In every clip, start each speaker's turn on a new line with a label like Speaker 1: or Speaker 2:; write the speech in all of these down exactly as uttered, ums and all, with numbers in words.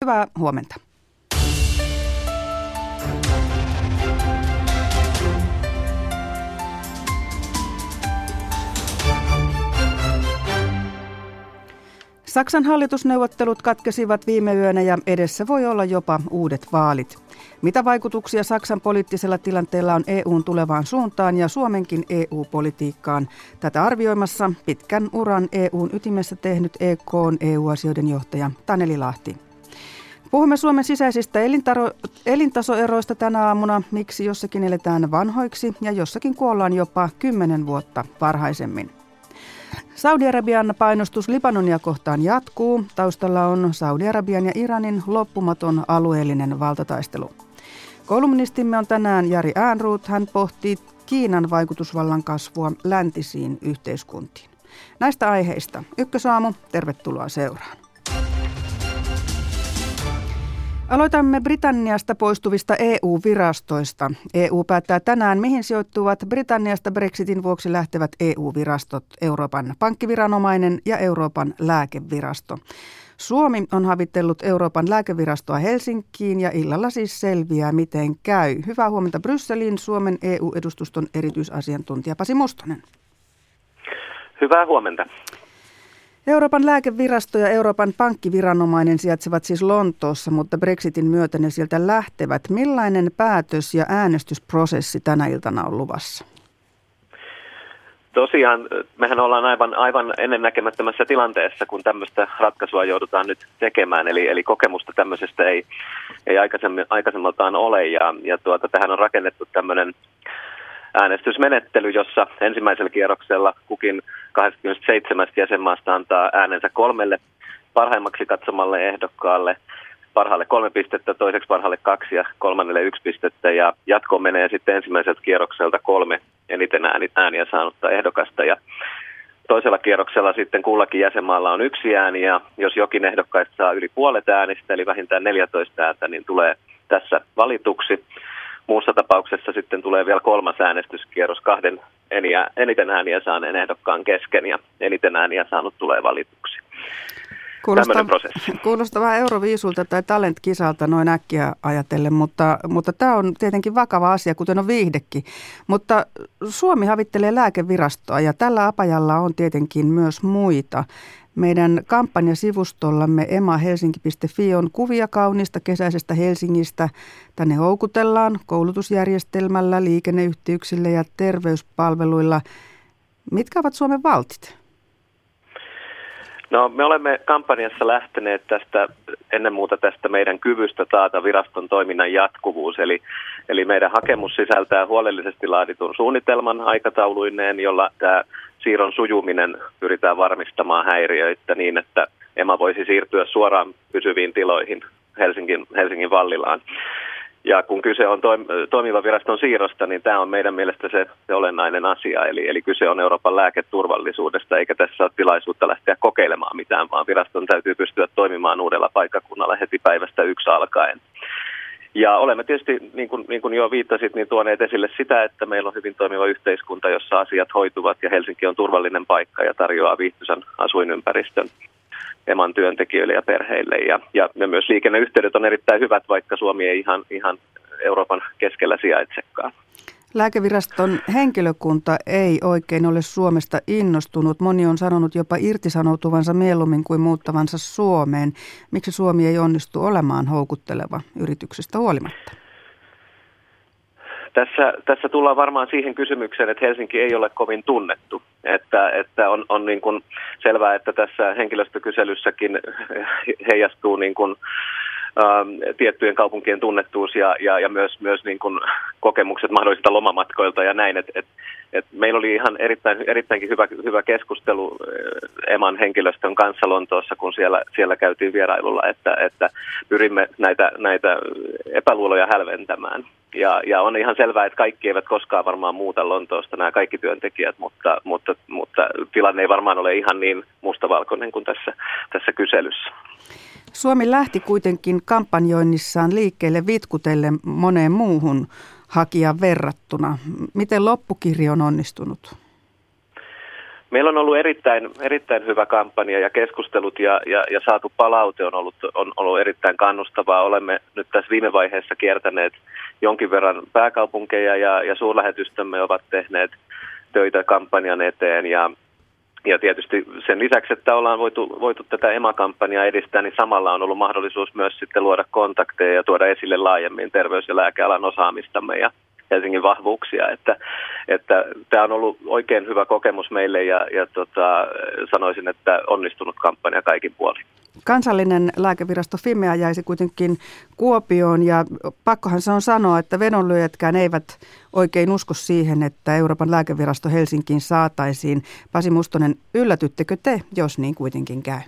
Speaker 1: Hyvää huomenta. Saksan hallitusneuvottelut katkesivat viime yönä ja edessä voi olla jopa uudet vaalit. Mitä vaikutuksia Saksan poliittisella tilanteella on E U:n tulevaan suuntaan ja Suomenkin E U-politiikkaan? Tätä arvioimassa pitkän uran E U:n ytimessä tehnyt E K:n E U-asioiden johtaja Taneli Lahti. Puhumme Suomen sisäisistä elintaro- elintasoeroista tänä aamuna, miksi jossakin eletään vanhoiksi ja jossakin kuollaan jopa kymmenen vuotta varhaisemmin. Saudi-Arabian painostus Libanonia kohtaan jatkuu. Taustalla on Saudi-Arabian ja Iranin loppumaton alueellinen valtataistelu. Kolumnistimme on tänään Jari Ehrnrooth. Hän pohtii Kiinan vaikutusvallan kasvua läntisiin yhteiskuntiin. Näistä aiheista Ykkösaamu, tervetuloa seuraan. Aloitamme Britanniasta poistuvista E U-virastoista. E U päättää tänään, mihin sijoittuvat Britanniasta Brexitin vuoksi lähtevät E U-virastot, Euroopan pankkiviranomainen ja Euroopan lääkevirasto. Suomi on havitellut Euroopan lääkevirastoa Helsinkiin ja illalla siis selviää, miten käy. Hyvää huomenta Brysseliin, Suomen E U-edustuston erityisasiantuntija Pasi Mustonen.
Speaker 2: Hyvää huomenta.
Speaker 1: Euroopan lääkevirasto ja Euroopan pankkiviranomainen sijaitsevat siis Lontoossa, mutta Brexitin myötä ne sieltä lähtevät. Millainen päätös ja äänestysprosessi tänä iltana on luvassa?
Speaker 2: Tosiaan mehän ollaan aivan, aivan ennennäkemättömässä tilanteessa, kun tämmöistä ratkaisua joudutaan nyt tekemään. Eli, eli kokemusta tämmöisestä ei, ei aikaisemmaltaan ole ja, ja tuota, tähän on rakennettu tämmöinen äänestysmenettely, jossa ensimmäisellä kierroksella kukin kaksikymmentäseitsemän jäsenmaasta antaa äänensä kolmelle parhaimmaksi katsomalle ehdokkaalle, parhaalle kolme pistettä, toiseksi parhaalle kaksi ja kolmannelle yksi pistettä. Ja jatkoon menee sitten ensimmäiseltä kierrokselta kolme eniten ääniä saanutta ehdokasta. Ja toisella kierroksella sitten kullakin jäsenmaalla on yksi ääni ja jos jokin ehdokkaista saa yli puolet äänistä, eli vähintään neljätoista ääntä, niin tulee tässä valituksi. Muussa tapauksessa sitten tulee vielä kolmas äänestyskierros kahden eniten ääniä saaneen ehdokkaan kesken ja eniten ääniä saanut tulee valituksi.
Speaker 1: Kuulostaa, kuulostaa vähän Euroviisulta tai Talent-kisalta noin äkkiä ajatellen, mutta, mutta tämä on tietenkin vakava asia, kuten on viihdekin. Mutta Suomi havittelee lääkevirastoa ja tällä apajalla on tietenkin myös muita. Meidän kampanjasivustollamme emahelsinki piste fi on kuvia kauniista kesäisestä Helsingistä. Tänne houkutellaan koulutusjärjestelmällä, liikenneyhteyksillä ja terveyspalveluilla. Mitkä ovat Suomen valtit?
Speaker 2: No, me olemme kampanjassa lähteneet tästä, ennen muuta tästä meidän kyvystä taata viraston toiminnan jatkuvuus. Eli, eli meidän hakemus sisältää huolellisesti laaditun suunnitelman aikatauluineen, jolla tämä siirron sujuminen pyritään varmistamaan häiriöitä niin, että EMA voisi siirtyä suoraan pysyviin tiloihin Helsingin, Helsingin Vallilaan. Ja kun kyse on toimivan viraston siirrosta, niin tämä on meidän mielestä se, se olennainen asia. Eli, eli kyse on Euroopan lääketurvallisuudesta, eikä tässä ole tilaisuutta lähteä kokeilemaan mitään, vaan viraston täytyy pystyä toimimaan uudella paikkakunnalla heti päivästä yksi alkaen. Ja olemme tietysti, niin kuin, niin kuin jo viittasit, niin tuoneet esille sitä, että meillä on hyvin toimiva yhteiskunta, jossa asiat hoituvat ja Helsinki on turvallinen paikka ja tarjoaa viihtyisän asuinympäristön EMAn työntekijöille ja perheille. Ja, ja, ja myös liikenneyhteydet on erittäin hyvät, vaikka Suomi ei ihan, ihan Euroopan keskellä sijaitsekaan.
Speaker 1: Lääkeviraston henkilökunta ei oikein ole Suomesta innostunut. Moni on sanonut jopa irtisanoutuvansa mieluummin kuin muuttavansa Suomeen. Miksi Suomi ei onnistu olemaan houkutteleva yrityksestä huolimatta?
Speaker 2: Tässä, tässä tullaan varmaan siihen kysymykseen, että Helsinki ei ole kovin tunnettu. Että, että on, on niin kuin selvää, että tässä henkilöstökyselyssäkin heijastuu niin kuin Ähm, tiettyjen kaupunkien tunnettuus ja, ja, ja myös, myös niin kuin kokemukset mahdollisilta lomamatkoilta ja näin. Et, et, et meillä oli ihan erittäin, erittäinkin hyvä, hyvä keskustelu EMAn henkilöstön kanssa Lontoossa, kun siellä, siellä käytiin vierailulla, että, että pyrimme näitä, näitä epäluuloja hälventämään. Ja, ja on ihan selvää, että kaikki eivät koskaan varmaan muuta Lontoosta, nämä kaikki työntekijät, mutta, mutta, mutta tilanne ei varmaan ole ihan niin mustavalkoinen kuin tässä, tässä kyselyssä.
Speaker 1: Suomi lähti kuitenkin kampanjoinnissaan liikkeelle vitkutellen moneen muuhun hakijan verrattuna. Miten loppukirja on onnistunut?
Speaker 2: Meillä on ollut erittäin, erittäin hyvä kampanja ja keskustelut ja, ja, ja saatu palaute on ollut, on ollut erittäin kannustavaa. Olemme nyt tässä viime vaiheessa kiertäneet jonkin verran pääkaupunkeja ja, ja suurlähetystömme ovat tehneet töitä kampanjan eteen ja Ja tietysti sen lisäksi, että ollaan voitu, voitu tätä E M A-kampanjaa edistää, niin samalla on ollut mahdollisuus myös sitten luoda kontakteja ja tuoda esille laajemmin terveys- ja lääkealan osaamistamme ja Helsingin vahvuuksia. Että, että tämä on ollut oikein hyvä kokemus meille ja, ja tota, sanoisin, että onnistunut kampanja kaikin puolin.
Speaker 1: Kansallinen lääkevirasto Fimea jäisi kuitenkin Kuopioon ja pakkohan se on sanoa, että vedonlyöjätkään eivät oikein usko siihen, että Euroopan lääkevirasto Helsinkiin saataisiin. Pasi Mustonen, yllätyttekö te, jos niin kuitenkin käy?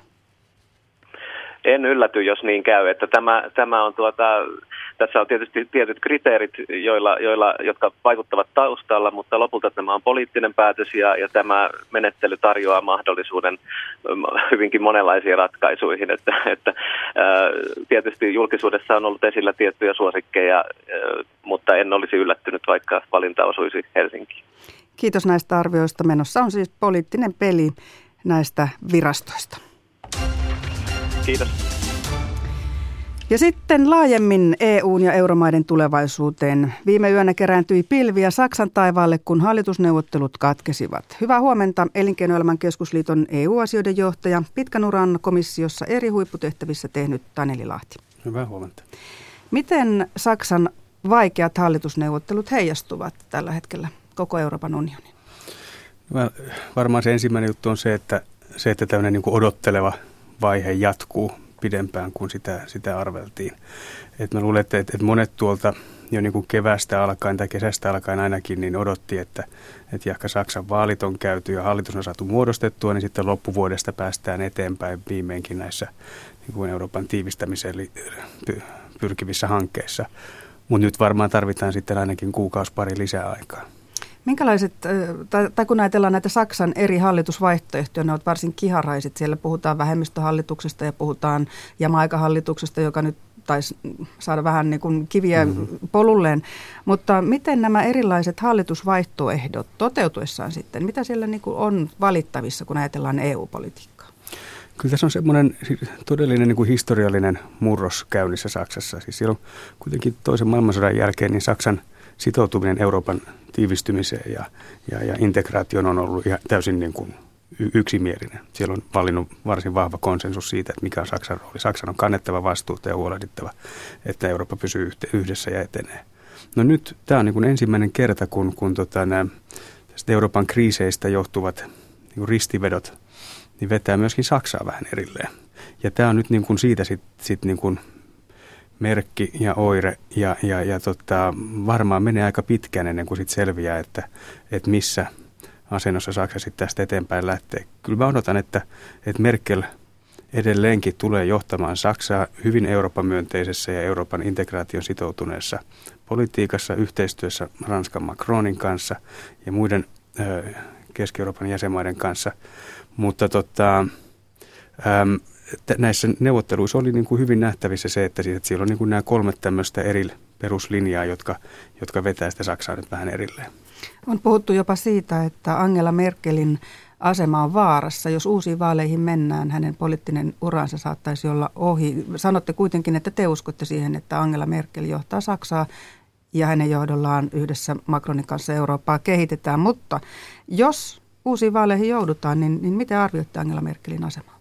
Speaker 2: En ylläty, jos niin käy. Että tämä, tämä on tuota, tässä on tietysti tietyt kriteerit, joilla, joilla, jotka vaikuttavat taustalla, mutta lopulta tämä on poliittinen päätös ja, ja tämä menettely tarjoaa mahdollisuuden hyvinkin monenlaisiin ratkaisuihin. Että, että, ää, tietysti julkisuudessa on ollut esillä tiettyjä suosikkeja, ää, mutta en olisi yllättynyt, vaikka valinta osuisi Helsinkiin.
Speaker 1: Kiitos näistä arvioista. Menossa on siis poliittinen peli näistä virastoista.
Speaker 2: Kiitos.
Speaker 1: Ja sitten laajemmin E U:n ja euromaiden tulevaisuuteen. Viime yönä kerääntyi pilviä Saksan taivaalle, kun hallitusneuvottelut katkesivat. Hyvää huomenta, Elinkeinoelämän keskusliiton E U-asioiden johtaja, pitkän uran komissiossa eri huipputehtävissä tehnyt Taneli Lahti.
Speaker 3: Hyvää huomenta.
Speaker 1: Miten Saksan vaikeat hallitusneuvottelut heijastuvat tällä hetkellä koko Euroopan unionin?
Speaker 3: Varmaan se ensimmäinen juttu on se, että, se, että tämmöinen niin kuin odotteleva vaihe jatkuu pidempään kuin sitä, sitä arveltiin. Et mä luulen, että, että monet tuolta jo niin kuin kevästä alkaen tai kesästä alkaen ainakin niin odotti, että, että jahka Saksan vaalit on käyty ja hallitus on saatu muodostettua, niin sitten loppuvuodesta päästään eteenpäin viimeinkin näissä niin kuin Euroopan tiivistämiseen pyrkivissä hankkeissa. Mutta nyt varmaan tarvitaan sitten ainakin kuukausi pari lisää aikaa.
Speaker 1: Minkälaiset, tai, tai kun ajatellaan näitä Saksan eri hallitusvaihtoehtoja, ne ovat varsin kiharaiset. Siellä puhutaan vähemmistöhallituksesta ja puhutaan Jamaika-hallituksesta, joka nyt taisi saada vähän niin kuin kiviä mm-hmm. polulleen. Mutta miten nämä erilaiset hallitusvaihtoehdot toteutuessaan sitten, mitä siellä niin kuin on valittavissa, kun ajatellaan E U-politiikkaa?
Speaker 3: Kyllä tässä on semmoinen todellinen niin kuin historiallinen murros käynnissä Saksassa. Siis silloin kuitenkin toisen maailmansodan jälkeen niin Saksan sitoutuminen Euroopan tiivistymiseen ja, ja, ja integraation on ollut ihan täysin niin kuin yksimielinen. Siellä on valinnut varsin vahva konsensus siitä, että mikä on Saksan rooli. Saksan on kannettava vastuuta ja huolehdittava, että Eurooppa pysyy yhdessä ja etenee. No nyt tämä on niin kuin ensimmäinen kerta, kun, kun tota, nämä tästä Euroopan kriiseistä johtuvat niin kuin ristivedot niin vetää myöskin Saksaa vähän erilleen. Ja tämä on nyt niin kuin siitä sitten sit niin kuin merkki ja oire ja, ja, ja tota, varmaan menee aika pitkään ennen kuin sitten selviää, että, että missä asennossa Saksa sitten tästä eteenpäin lähtee. Kyllä mä odotan, että, että Merkel edelleenkin tulee johtamaan Saksaa hyvin Euroopan myönteisessä ja Euroopan integraation sitoutuneessa politiikassa, yhteistyössä Ranskan Macronin kanssa ja muiden ö, Keski-Euroopan jäsenmaiden kanssa. Mutta tota, äm, näissä neuvotteluissa oli niin kuin hyvin nähtävissä se, että, siis, että siellä on niin kuin nämä kolme tämmöistä eri peruslinjaa, jotka, jotka vetää sitä Saksaa nyt vähän erilleen.
Speaker 1: On puhuttu jopa siitä, että Angela Merkelin asema on vaarassa. Jos uusiin vaaleihin mennään, hänen poliittinen uransa saattaisi olla ohi. Sanotte kuitenkin, että te uskotte siihen, että Angela Merkel johtaa Saksaa ja hänen johdollaan yhdessä Macronin kanssa Eurooppaa kehitetään. Mutta jos uusiin vaaleihin joudutaan, niin, niin miten arvioitte Angela Merkelin asemaa?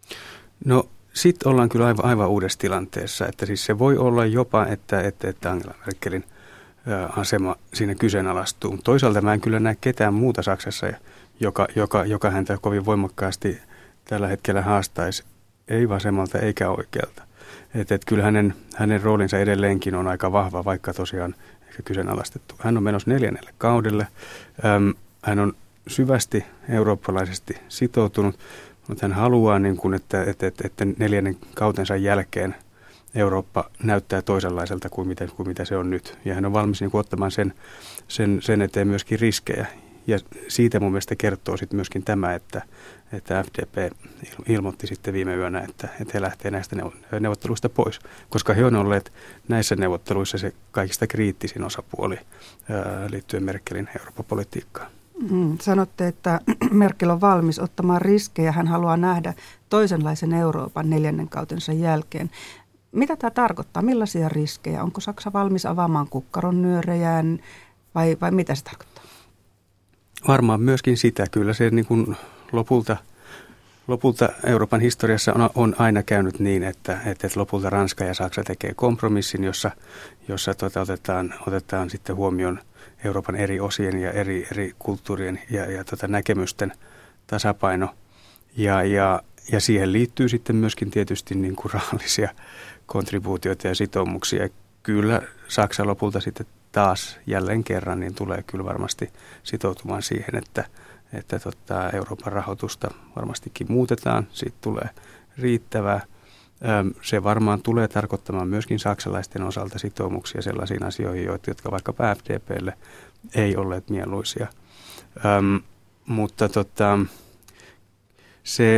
Speaker 3: No sitten ollaan kyllä aivan, aivan uudessa tilanteessa, että siis se voi olla jopa, että, että, että Angela Merkelin ä, asema siinä kyseenalaistuu. Toisaalta mä en kyllä näe ketään muuta Saksassa, joka, joka, joka häntä kovin voimakkaasti tällä hetkellä haastaisi, ei vasemmalta eikä oikealta. Että et kyllä hänen, hänen roolinsa edelleenkin on aika vahva, vaikka tosiaan ehkä kyseenalaistettu. Hän on menossa neljännelle kaudelle, Äm, hän on syvästi eurooppalaisesti sitoutunut, mutta hän haluaa, niin kuin, että, että, että, että neljännen kautensa jälkeen Eurooppa näyttää toisenlaiselta kuin mitä, kuin mitä se on nyt. Ja hän on valmis niin kuin, ottamaan sen, sen, sen eteen myöskin riskejä. Ja siitä mun mielestä kertoo sitten myöskin tämä, että, että F D P ilmoitti sitten viime yönä, että, että he lähtee näistä neuvotteluista pois. Koska he on olleet näissä neuvotteluissa se kaikista kriittisin osapuoli ää, liittyen Merkelin Eurooppa-politiikkaan.
Speaker 1: Mm, sanotte, että Merkel on valmis ottamaan riskejä. Hän haluaa nähdä toisenlaisen Euroopan neljännen kautensa jälkeen. Mitä tämä tarkoittaa? Millaisia riskejä? Onko Saksa valmis avaamaan kukkaron nyörejään vai, vai mitä se tarkoittaa?
Speaker 3: Varmaan myöskin sitä. Kyllä se niin kuin lopulta, lopulta Euroopan historiassa on, on aina käynyt niin, että, että lopulta Ranska ja Saksa tekee kompromissin, jossa, jossa tuota, otetaan, otetaan sitten huomioon Euroopan eri osien ja eri, eri kulttuurien ja, ja tuota näkemysten tasapaino. Ja, ja, ja siihen liittyy sitten myöskin tietysti niin kuin rahallisia kontribuutioita ja sitoumuksia. Kyllä Saksa lopulta sitten taas jälleen kerran niin tulee kyllä varmasti sitoutumaan siihen, että, että tota, Euroopan rahoitusta varmastikin muutetaan. Siitä tulee riittävää. Se varmaan tulee tarkoittamaan myöskin saksalaisten osalta sitoumuksia sellaisiin asioihin, jotka vaikkapa F D P:lle ei olleet mieluisia. Öm, mutta tota, se,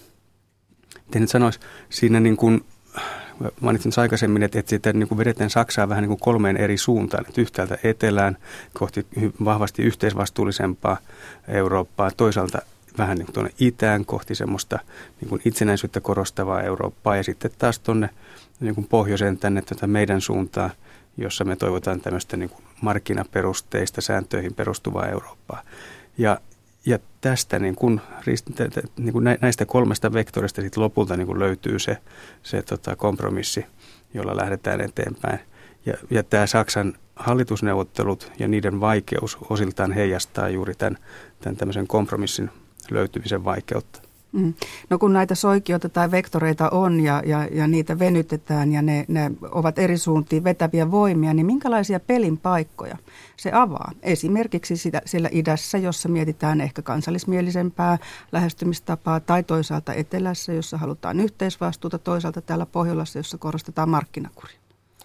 Speaker 3: miten nyt sanoisi, siinä niin kuin mainitsin aikaisemmin, että, että sitä niin kuin vedetään Saksaa vähän niin kuin kolmeen eri suuntaan. Että yhtäältä etelään kohti vahvasti yhteisvastuullisempaa Eurooppaa, toisaalta vähän niin kuin tuonne itään kohti semmoista niin kuin itsenäisyyttä korostavaa Eurooppaa ja sitten taas tuonne niin kuin pohjoiseen tänne tätä meidän suuntaan, jossa me toivotaan tämmöistä niin kuin markkinaperusteista sääntöihin perustuvaa Eurooppaa. Ja, ja tästä niin kuin, niin kuin näistä kolmesta vektorista sitten lopulta niin kuin löytyy se, se tota kompromissi, jolla lähdetään eteenpäin. Ja, ja tämä Saksan hallitusneuvottelut ja niiden vaikeus osiltaan heijastaa juuri tämän, tämän tämmöisen kompromissin löytymisen vaikeutta.
Speaker 1: Mm. No kun näitä soikioita tai vektoreita on ja, ja, ja niitä venytetään ja ne, ne ovat eri suuntiin vetäviä voimia, niin minkälaisia pelin paikkoja se avaa? Esimerkiksi sitä, siellä idässä, jossa mietitään ehkä kansallismielisempää lähestymistapaa, tai toisaalta etelässä, jossa halutaan yhteisvastuuta, toisaalta täällä Pohjolassa, jossa korostetaan markkinakuria.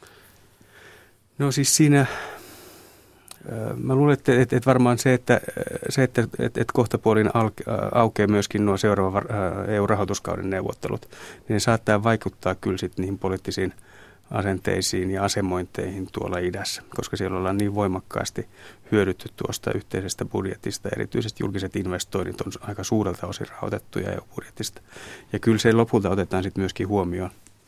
Speaker 3: No siis siinä, mä luulen, että, että, että varmaan se, että, se, että, että, että kohtapuolin aukeaa myöskin nuo seuraavan E U-rahoituskauden neuvottelut, niin ne saattaa vaikuttaa kyllä sitten niihin poliittisiin asenteisiin ja asemointeihin tuolla idässä, koska siellä ollaan niin voimakkaasti hyödytty tuosta yhteisestä budjetista. Erityisesti julkiset investoinnit on aika suurelta osin rahoitettuja E U-budjetista. Ja kyllä se lopulta otetaan sitten myöskin huomioon.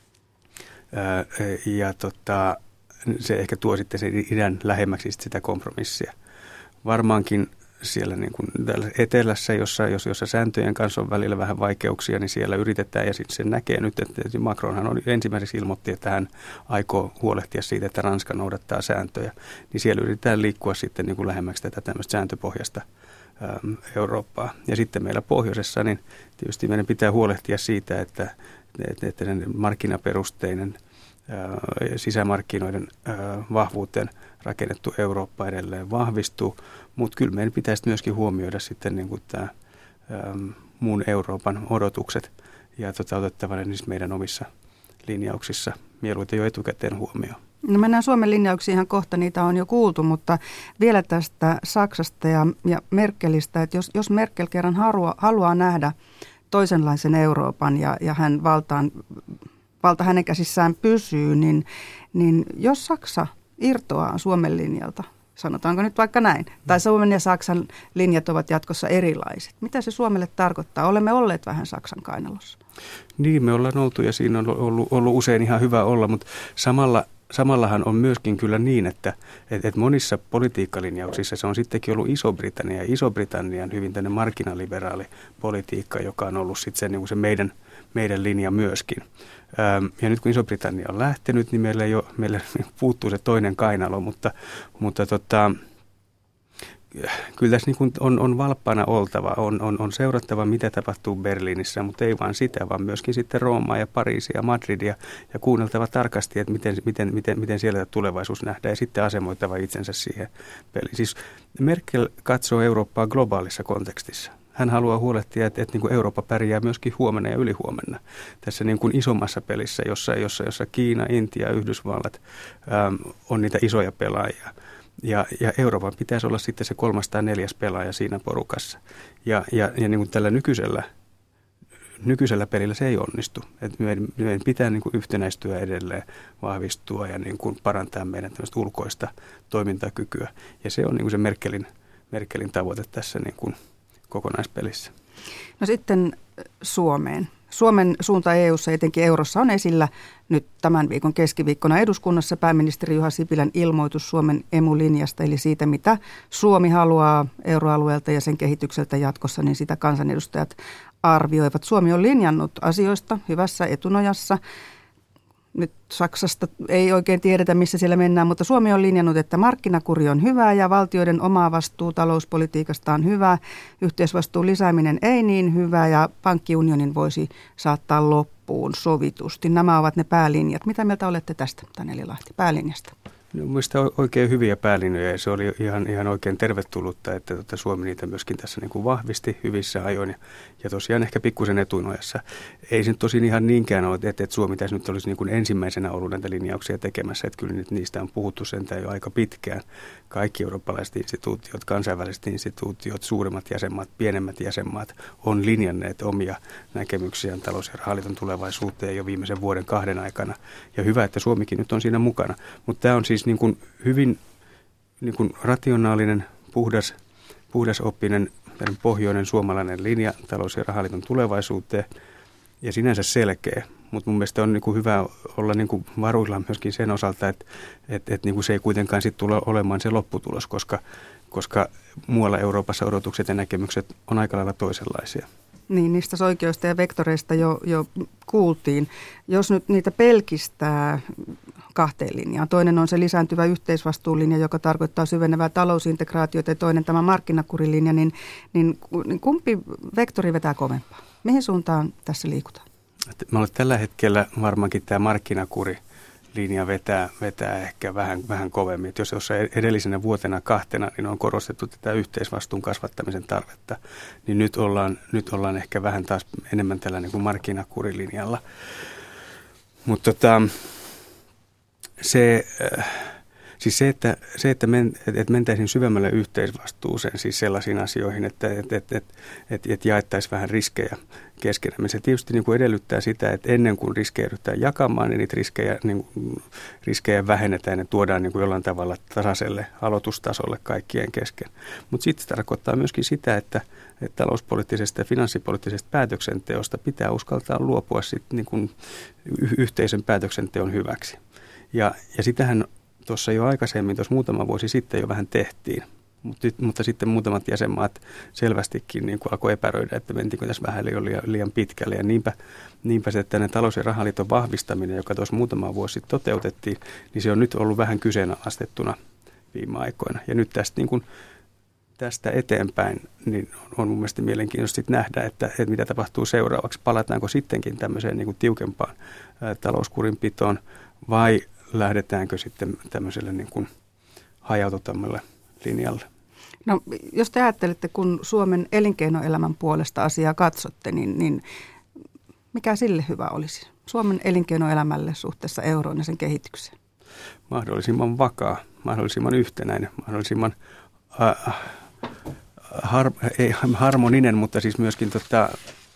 Speaker 3: Ää, ja tota... se ehkä tuo sitten sen idän lähemmäksi sitä kompromissia. Varmaankin siellä niin kuin täällä etelässä, jossa, jossa sääntöjen kanssa on välillä vähän vaikeuksia, niin siellä yritetään, ja sitten se näkee nyt, että Macronhan on ensimmäiseksi ilmoitti, että hän aikoo huolehtia siitä, että Ranska noudattaa sääntöjä, niin siellä yritetään liikkua sitten niin kuin lähemmäksi tätä tämmöistä sääntöpohjasta äm, Eurooppaa. Ja sitten meillä pohjoisessa, niin tietysti meidän pitää huolehtia siitä, että, että, että markkinaperusteinen sisämarkkinoiden vahvuuteen rakennettu Eurooppa edelleen vahvistuu, mutta kyllä meidän pitäisi myöskin huomioida sitten niin kuin tämä muun Euroopan odotukset ja tota, otettava ne niissä meidän omissa linjauksissa mieluiten jo etukäteen huomioon.
Speaker 1: No mennään Suomen linjauksiin ihan kohta, niitä on jo kuultu, mutta vielä tästä Saksasta ja, ja Merkelistä, että jos, jos Merkel kerran haluaa, haluaa nähdä toisenlaisen Euroopan ja, ja hän valtaan valta hänen käsissään pysyy, niin, niin jos Saksa irtoaa Suomen linjalta, sanotaanko nyt vaikka näin, tai Suomen ja Saksan linjat ovat jatkossa erilaiset, mitä se Suomelle tarkoittaa? Olemme olleet vähän Saksan kainalossa.
Speaker 3: Niin, me ollaan oltu ja siinä on ollut, ollut usein ihan hyvä olla, mutta samalla, samallahan on myöskin kyllä niin, että, että, että monissa politiikkalinjauksissa se on sittenkin ollut Iso-Britannia ja Iso-Britannian hyvin tänne markkinaliberaali politiikka, joka on ollut sitten se, niin kuin se meidän, meidän linja myöskin. Ja nyt kun Iso-Britannia on lähtenyt, niin meillä, ei ole, meillä puuttuu se toinen kainalo, mutta, mutta tota, kyllä tässä niin kuin on, on valppaana oltava, on, on, on seurattava mitä tapahtuu Berliinissä, mutta ei vain sitä, vaan myöskin sitten Roomaa ja Pariisia ja Madridia ja kuunneltava tarkasti, että miten, miten, miten, miten siellä tulevaisuus nähdään ja sitten asemoitava itsensä siihen peliin. Siis Merkel katsoo Eurooppaa globaalissa kontekstissa. Hän haluaa huolehtia, että, että niin kuin Eurooppa pärjää myöskin huomenna ja ylihuomenna tässä niin kuin isommassa pelissä, jossa, jossa, jossa Kiina, Intia ja Yhdysvallat äm, on niitä isoja pelaajia. Ja, ja Euroopan pitäisi olla sitten se kolmas tai neljäs pelaaja siinä porukassa. Ja, ja, ja niin kuin tällä nykyisellä, nykyisellä pelillä se ei onnistu. Et meidän, meidän pitää niin kuin yhtenäistyä edelleen, vahvistua ja niin kuin parantaa meidän tämmöistä ulkoista toimintakykyä. Ja se on niin kuin se Merkelin Merkelin tavoite tässä niin kuin kokonaispelissä.
Speaker 1: No sitten Suomeen. Suomen suunta E U:ssa, etenkin eurossa, on esillä nyt tämän viikon keskiviikkona eduskunnassa pääministeri Juha Sipilän ilmoitus Suomen emulinjasta, eli siitä, mitä Suomi haluaa euroalueelta ja sen kehitykseltä jatkossa, niin sitä kansanedustajat arvioivat. Suomi on linjannut asioista hyvässä etunojassa. Nyt Saksasta ei oikein tiedetä, missä siellä mennään, mutta Suomi on linjannut, että markkinakuri on hyvä ja valtioiden oma vastuu talouspolitiikasta on hyvä. Yhteisvastuun lisääminen ei niin hyvä ja pankkiunionin voisi saattaa loppuun sovitusti. Nämä ovat ne päälinjat. Mitä mieltä olette tästä, Taneli Lahti, päälinjasta?
Speaker 3: No, mielestäni oikein hyviä päälinjoja ja se oli ihan, ihan oikein tervetullutta, että tuota, Suomi niitä myöskin tässä niin kuin vahvisti hyvissä ajoin ja, ja tosiaan ehkä pikkusen etunojassa. Ei se nyt tosin ihan niinkään ole, että, että Suomi tässä nyt olisi niin kuin ensimmäisenä ollut näitä linjauksia tekemässä, että kyllä nyt niistä on puhuttu sentään jo aika pitkään. Kaikki eurooppalaiset instituutiot, kansainväliset instituutiot, suuremmat jäsenmaat, pienemmät jäsenmaat on linjanneet omia näkemyksiään talous- ja rahaliiton tulevaisuuteen jo viimeisen vuoden kahden aikana. Ja hyvä, että Suomikin nyt on siinä mukana, mutta tämä on siis niin kuin hyvin niin kuin rationaalinen, puhdas, puhdasoppinen, pohjoinen suomalainen linja talous- ja rahaliiton tulevaisuuteen ja sinänsä selkeä. Mutta mun mielestä on niin kuin hyvä olla niin kuin varuillaan myöskin sen osalta, että et, et niin kuin se ei kuitenkaan sit tule olemaan se lopputulos, koska, koska muualla Euroopassa odotukset ja näkemykset on aika lailla toisenlaisia.
Speaker 1: Niin, niistä oikeusta ja vektoreista jo, jo kuultiin. Jos nyt niitä pelkistää kahteen linjaan. Toinen on se lisääntyvä yhteisvastuulinja, joka tarkoittaa syvenevää talousintegraatiota, ja toinen tämä markkinakurilinja, niin, niin, niin kumpi vektori vetää kovempaa? Mihin suuntaan tässä liikutaan?
Speaker 3: Mä olen tällä hetkellä varmaankin tämä markkinakurilinja vetää, vetää ehkä vähän, vähän kovemmin. Et jos jossain edellisenä vuotena kahtena niin on korostettu tätä yhteisvastuun kasvattamisen tarvetta, niin nyt ollaan, nyt ollaan ehkä vähän taas enemmän tällä niin kuin markkinakurilinjalla. Mutta tota, se, siis se, että, se, että, men, että mentäisiin syvemmälle yhteisvastuuseen, siis sellaisiin asioihin, että, että, että, että, että, että jaettaisiin vähän riskejä keskenään. Se tietysti niin kuin edellyttää sitä, että ennen kuin riskejä ryhdytään jakamaan, niin niitä riskejä, niin kuin, riskejä vähennetään ja tuodaan niin kuin jollain tavalla tasaiselle aloitustasolle kaikkien kesken. Mutta sitten se tarkoittaa myöskin sitä, että, että talouspoliittisesta ja finanssipoliittisesta päätöksenteosta pitää uskaltaa luopua sit niin kuin yhteisen päätöksenteon hyväksi. Ja, ja sitähän tuossa jo aikaisemmin, tuossa muutama vuosi sitten jo vähän tehtiin, mutta, mutta sitten muutamat jäsenmaat selvästikin niin kuin alkoi epäröidä, että mentiinkö tässä vähän liian, liian pitkälle. Ja niinpä, niinpä se tänne talous- ja rahaliiton vahvistaminen, joka tuossa muutama vuosi sitten toteutettiin, niin se on nyt ollut vähän kyseenalaistettuna viime aikoina. Ja nyt tästä, niin kuin, tästä eteenpäin niin on mun mielestä mielenkiintoista nähdä, että, että mitä tapahtuu seuraavaksi. Palataanko sittenkin tämmöiseen niin kuin tiukempaan ä, talouskurinpitoon vai lähdetäänkö sitten tämmöiselle niin kuin hajautetummille linjalle?
Speaker 1: No, jos te ajattelette, kun Suomen elinkeinoelämän puolesta asiaa katsotte, niin, niin mikä sille hyvä olisi? Suomen elinkeinoelämälle suhteessa euroon ja sen kehitykseen?
Speaker 3: Mahdollisimman vakaa, mahdollisimman yhtenäinen, mahdollisimman äh, har, ei, harmoninen, mutta siis myöskin tota,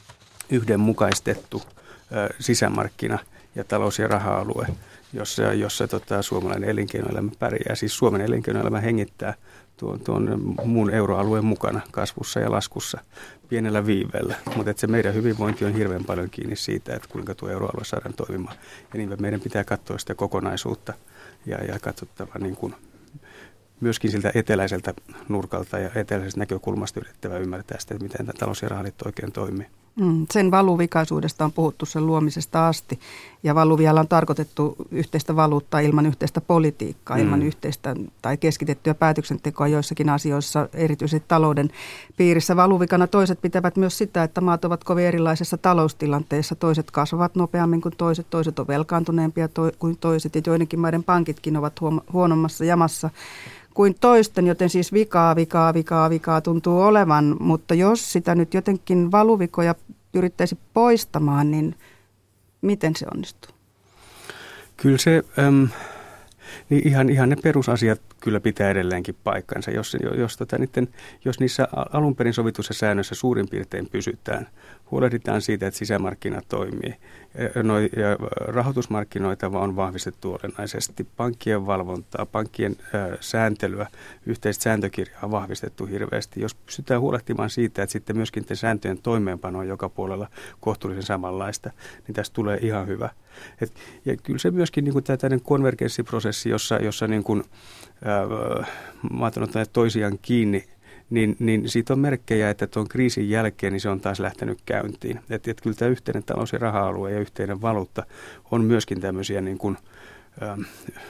Speaker 3: yhdenmukaistettu äh, sisämarkkina ja talous- ja raha-alue, jossa, jossa tota, suomalainen elinkeinoelämä pärjää. Siis Suomen elinkeinoelämä hengittää tuon, tuon muun euroalueen mukana kasvussa ja laskussa pienellä viiveellä. Mutta se meidän hyvinvointi on hirveän paljon kiinni siitä, että kuinka tuo euroalue saadaan toimimaan. Ja niin meidän pitää katsoa sitä kokonaisuutta ja, ja katsottava niin kuin myöskin siltä eteläiseltä nurkalta ja eteläisestä näkökulmasta yritettävä ymmärtää sitä, että miten tämä talous- ja rahaliitto oikein toimii.
Speaker 1: Mm, sen valuvikaisuudesta on puhuttu sen luomisesta asti, ja valuvialla on tarkoitettu yhteistä valuuttaa ilman yhteistä politiikkaa, mm. ilman yhteistä tai keskitettyä päätöksentekoa joissakin asioissa, erityisesti talouden piirissä. Valuvikana toiset pitävät myös sitä, että maat ovat kovin erilaisessa taloustilanteessa. Toiset kasvavat nopeammin kuin toiset, toiset on velkaantuneempia to- kuin toiset, ja joidenkin maiden pankitkin ovat huom- huonommassa jamassa kuin toisten, joten siis vikaa, vikaa, vikaa, vikaa tuntuu olevan, mutta jos sitä nyt jotenkin valuvikoja yrittäisi poistamaan, niin miten se onnistuu?
Speaker 3: Kyllä se, äm, niin ihan, ihan ne perusasiat kyllä pitää edelleenkin paikkansa. Jos, jos, tota, niiden, jos niissä alun perin sovituissa säännöissä suurin piirtein pysytään, huolehditaan siitä, että sisämarkkina toimii, no, ja rahoitusmarkkinoita on vahvistettu olennaisesti, pankkien valvontaa, pankkien ä, sääntelyä, yhteistä sääntökirjaa on vahvistettu hirveästi. Jos pystytään huolehtimaan siitä, että sitten myöskin sääntöjen toimeenpano on joka puolella kohtuullisen samanlaista, niin tästä tulee ihan hyvä. Et, ja kyllä se myöskin niin kuin tällainen konvergenssiprosessi, jossa, jossa niin kuin, ää, maat on ottaneet toisiaan kiinni, niin, niin siitä on merkkejä, että tuon kriisin jälkeen niin se on taas lähtenyt käyntiin. Että et kyllä tämä yhteinen talous- ja raha-alue ja yhteinen valuutta on myöskin tämmöisiä niin kuin, ää,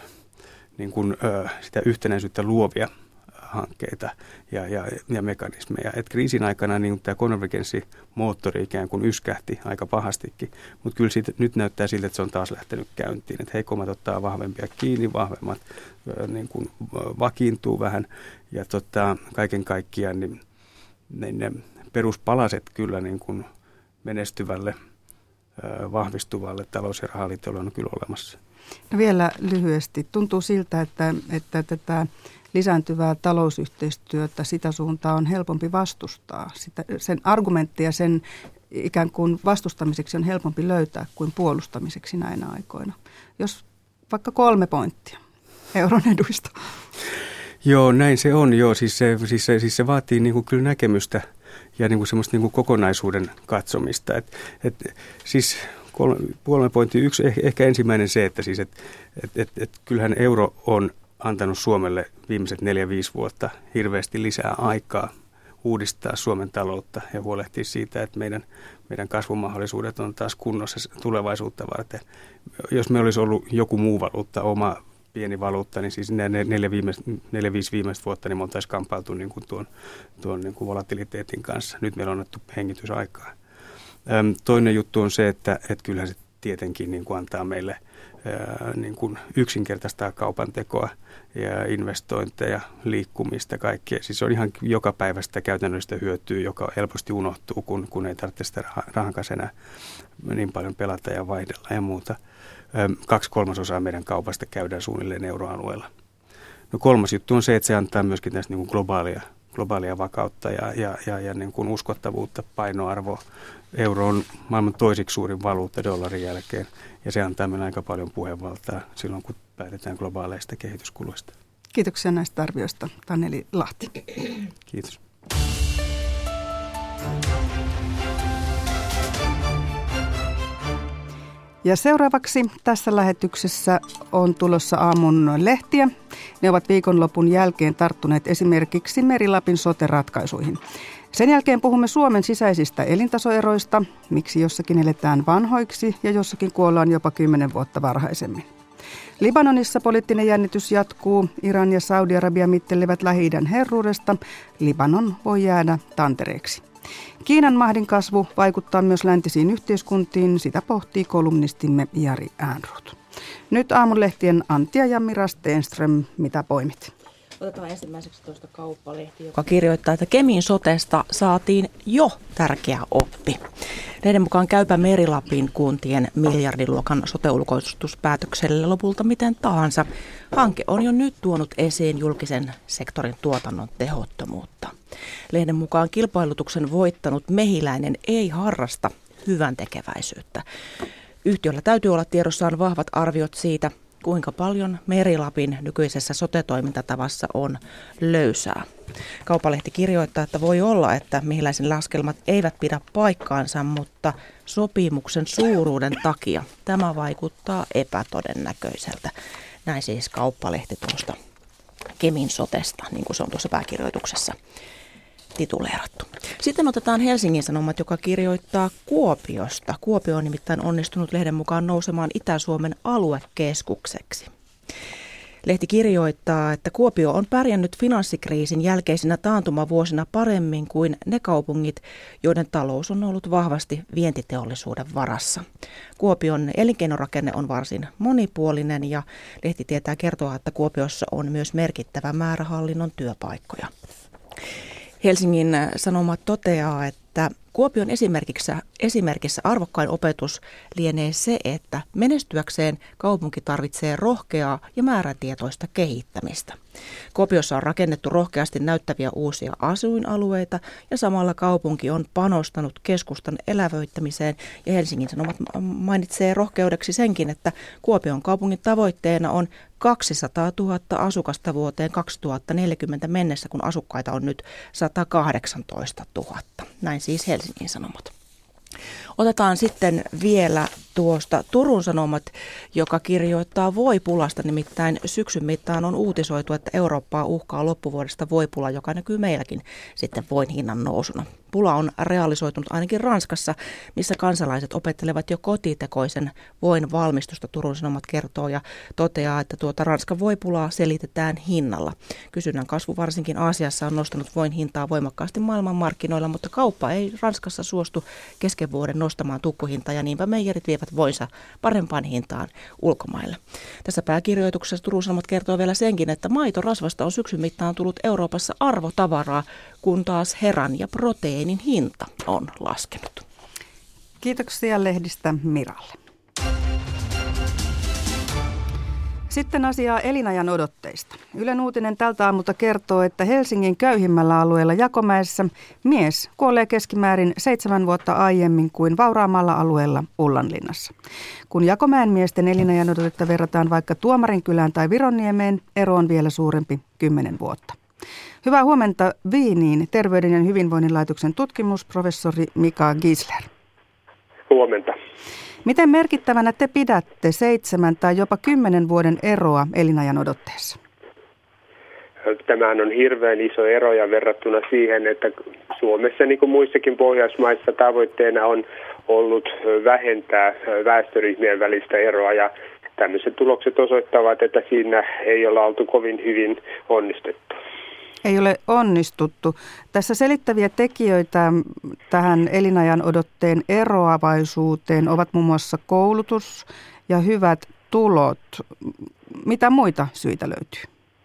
Speaker 3: niin kuin, ää, sitä yhtenäisyyttä luovia hankkeita ja, ja, ja mekanismeja. Et kriisin aikana niin tämä konvergenssimoottori ikään kuin yskähti aika pahastikin, mutta kyllä siitä, nyt näyttää siltä, että se on taas lähtenyt käyntiin. Et heikommat ottaa vahvempia kiinni, vahvemmat niin kuin vakiintuu vähän ja tota, kaiken kaikkiaan niin, niin ne peruspalaset kyllä niin kuin menestyvälle, vahvistuvalle talous- ja rahaliitolle on kyllä olemassa.
Speaker 1: No vielä lyhyesti. Tuntuu siltä, että, että tätä lisääntyvää talousyhteistyötä, sitä suuntaa on helpompi vastustaa. Sitä, sen argumentteja sen ikään kuin vastustamiseksi on helpompi löytää kuin puolustamiseksi näinä aikoina. Jos vaikka kolme pointtia euron eduista.
Speaker 3: Joo, näin se on. Joo, siis se, siis se, siis se vaatii niin kuin kyllä näkemystä ja niin kuin semmoista niin kuin kokonaisuuden katsomista. Et, et, siis kolme, kolme pointtia. Yksi, ehkä ensimmäinen se, että siis, et, et, et, et kyllähän euro on antanut Suomelle viimeiset neljä, viisi vuotta hirveästi lisää aikaa uudistaa Suomen taloutta ja huolehtia siitä, että meidän, meidän kasvumahdollisuudet on taas kunnossa tulevaisuutta varten. Jos me olisi ollut joku muu valuutta, oma pieni valuutta, niin siis ne neljä, viimeistä, neljä viisi viimeistä vuotta, niin me oltaisiin kampailtu niin kuin tuon, tuon niin kuin volatiliteetin kanssa. Nyt meillä on annettu hengitysaikaa. Öm, toinen juttu on se, että, että kyllähän se tietenkin niin kuin antaa meille ää, niin kuin yksinkertaistaa kaupan tekoa ja investointeja, liikkumista, kaikkea. Siis on ihan joka päivästä käytännöllistä hyötyä, joka helposti unohtuu, kun, kun ei tarvitse sitä rahan kanssa enää niin paljon pelata ja vaihdella ja muuta. Öm, kaksi kolmasosaa meidän kaupasta käydään suunnilleen euroalueella. No kolmas juttu on se, että se antaa myöskin tästä niin kuin globaalia, globaalia vakautta ja, ja, ja, ja niin kuin uskottavuutta, painoarvoa. Euro on maailman toisiksi suurin valuutta dollarin jälkeen ja se antaa meille aika paljon puheenvaltaa silloin, kun päätetään globaaleista kehityskuluista.
Speaker 1: Kiitoksia näistä arvioista, Taneli Lahti.
Speaker 3: Kiitos.
Speaker 1: Ja seuraavaksi tässä lähetyksessä on tulossa aamun lehtiä. Ne ovat viikonlopun jälkeen tarttuneet esimerkiksi Meri-Lapin sote-ratkaisuihin. Sen jälkeen puhumme Suomen sisäisistä elintasoeroista, miksi jossakin eletään vanhoiksi ja jossakin kuollaan jopa kymmenen vuotta varhaisemmin. Libanonissa poliittinen jännitys jatkuu. Iran ja Saudi-Arabia mittelevät Lähi-idän herruudesta. Libanon voi jäädä tantereeksi. Kiinan mahdin kasvu vaikuttaa myös läntisiin yhteiskuntiin. Sitä pohtii kolumnistimme Jari Äänruut. Nyt aamunlehtien Antia ja Mira Stenström, mitä poimit?
Speaker 4: Otetaan ensimmäiseksi tuosta Kauppalehti, joka kirjoittaa, että Kemin sotesta saatiin jo tärkeä oppi. Lehden mukaan käypä Meri-Lapin kuntien miljardiluokan sote-ulkoistuspäätökselle lopulta miten tahansa. Hanke on jo nyt tuonut esiin julkisen sektorin tuotannon tehottomuutta. Lehden mukaan kilpailutuksen voittanut Mehiläinen ei harrasta hyvän tekeväisyyttä. Yhtiöllä täytyy olla tiedossaan vahvat arviot siitä, kuinka paljon Meri-Lapin nykyisessä sote-toimintatavassa on löysää. Kauppalehti kirjoittaa, että voi olla, että Mehiläisen laskelmat eivät pidä paikkaansa, mutta sopimuksen suuruuden takia tämä vaikuttaa epätodennäköiseltä. Näin siis Kauppalehti tuosta Kemin sotesta, niin kuin se on tuossa pääkirjoituksessa tituleerattu. Sitten otetaan Helsingin Sanomat, joka kirjoittaa Kuopiosta. Kuopio on nimittäin onnistunut lehden mukaan nousemaan Itä-Suomen aluekeskukseksi. Lehti kirjoittaa, että Kuopio on pärjännyt finanssikriisin jälkeisinä taantumavuosina paremmin kuin ne kaupungit, joiden talous on ollut vahvasti vientiteollisuuden varassa. Kuopion elinkeinorakenne on varsin monipuolinen ja lehti tietää kertoa, että Kuopiossa on myös merkittävä määrä hallinnon työpaikkoja. Helsingin Sanomat toteaa, että Kuopion esimerkissä, esimerkissä arvokkain opetus lienee se, että menestyäkseen kaupunki tarvitsee rohkeaa ja määrätietoista kehittämistä. Kuopiossa on rakennettu rohkeasti näyttäviä uusia asuinalueita ja samalla kaupunki on panostanut keskustan elävöittämiseen. Ja Helsingin Sanomat mainitsee rohkeudeksi senkin, että Kuopion kaupungin tavoitteena on kaksisataatuhatta asukasta vuoteen kaksituhattaneljäkymmentä mennessä, kun asukkaita on nyt sata kahdeksantoistatuhatta. Näin siis Helsingin Sanomat. Otetaan sitten vielä tuosta Turun Sanomat, joka kirjoittaa voipulasta. Nimittäin syksyn mittaan on uutisoitu, että Eurooppaa uhkaa loppuvuodesta voipula, joka näkyy meilläkin sitten voin hinnan nousuna. Pula on realisoitunut ainakin Ranskassa, missä kansalaiset opettelevat jo kotitekoisen voin valmistusta. Turun Sanomat kertoo ja toteaa, että tuota Ranskan voipulaa selitetään hinnalla. Kysynnän kasvu varsinkin Aasiassa on nostanut voin hintaa voimakkaasti maailmanmarkkinoilla, mutta kauppa ei Ranskassa suostu kesken vuoden nostamaan tukkuhintaa ja niinpä meijerit vievät voinsa parempaan hintaan ulkomaille. Tässä pääkirjoituksessa Turun Sanomat kertoo vielä senkin, että maitorasvasta on syksyn mittaan tullut Euroopassa arvotavaraa, kun taas heran ja proteiinin hinta on laskenut.
Speaker 1: Kiitoksia lehdistä Miralle. Sitten asiaa elinajan odotteista. Ylen uutinen tältä aamulta kertoo, että Helsingin köyhimmällä alueella Jakomäessä mies kuolee keskimäärin seitsemän vuotta aiemmin kuin vauraammalla alueella Ullanlinnassa. Kun Jakomäen miesten elinajan odotetta verrataan vaikka Tuomarinkylään tai Vironniemeen, ero on vielä suurempi kymmenen vuotta. Hyvää huomenta Wieniin, Terveyden ja hyvinvoinnin laitoksen tutkimusprofessori Mika Gisler.
Speaker 5: Huomenta.
Speaker 1: Miten merkittävänä te pidätte seitsemän tai jopa kymmenen vuoden eroa elinajan odotteessa?
Speaker 5: Tämä on hirveän iso ero ja verrattuna siihen, että Suomessa niin kuin muissakin Pohjoismaissa tavoitteena on ollut vähentää väestöryhmien välistä eroa ja tämmöiset tulokset osoittavat, että siinä ei olla oltu kovin hyvin onnistettu.
Speaker 1: Ei ole onnistuttu. Tässä selittäviä tekijöitä tähän elinajan odotteen eroavaisuuteen ovat muun muassa koulutus ja hyvät tulot. Mitä muita syitä löytyy?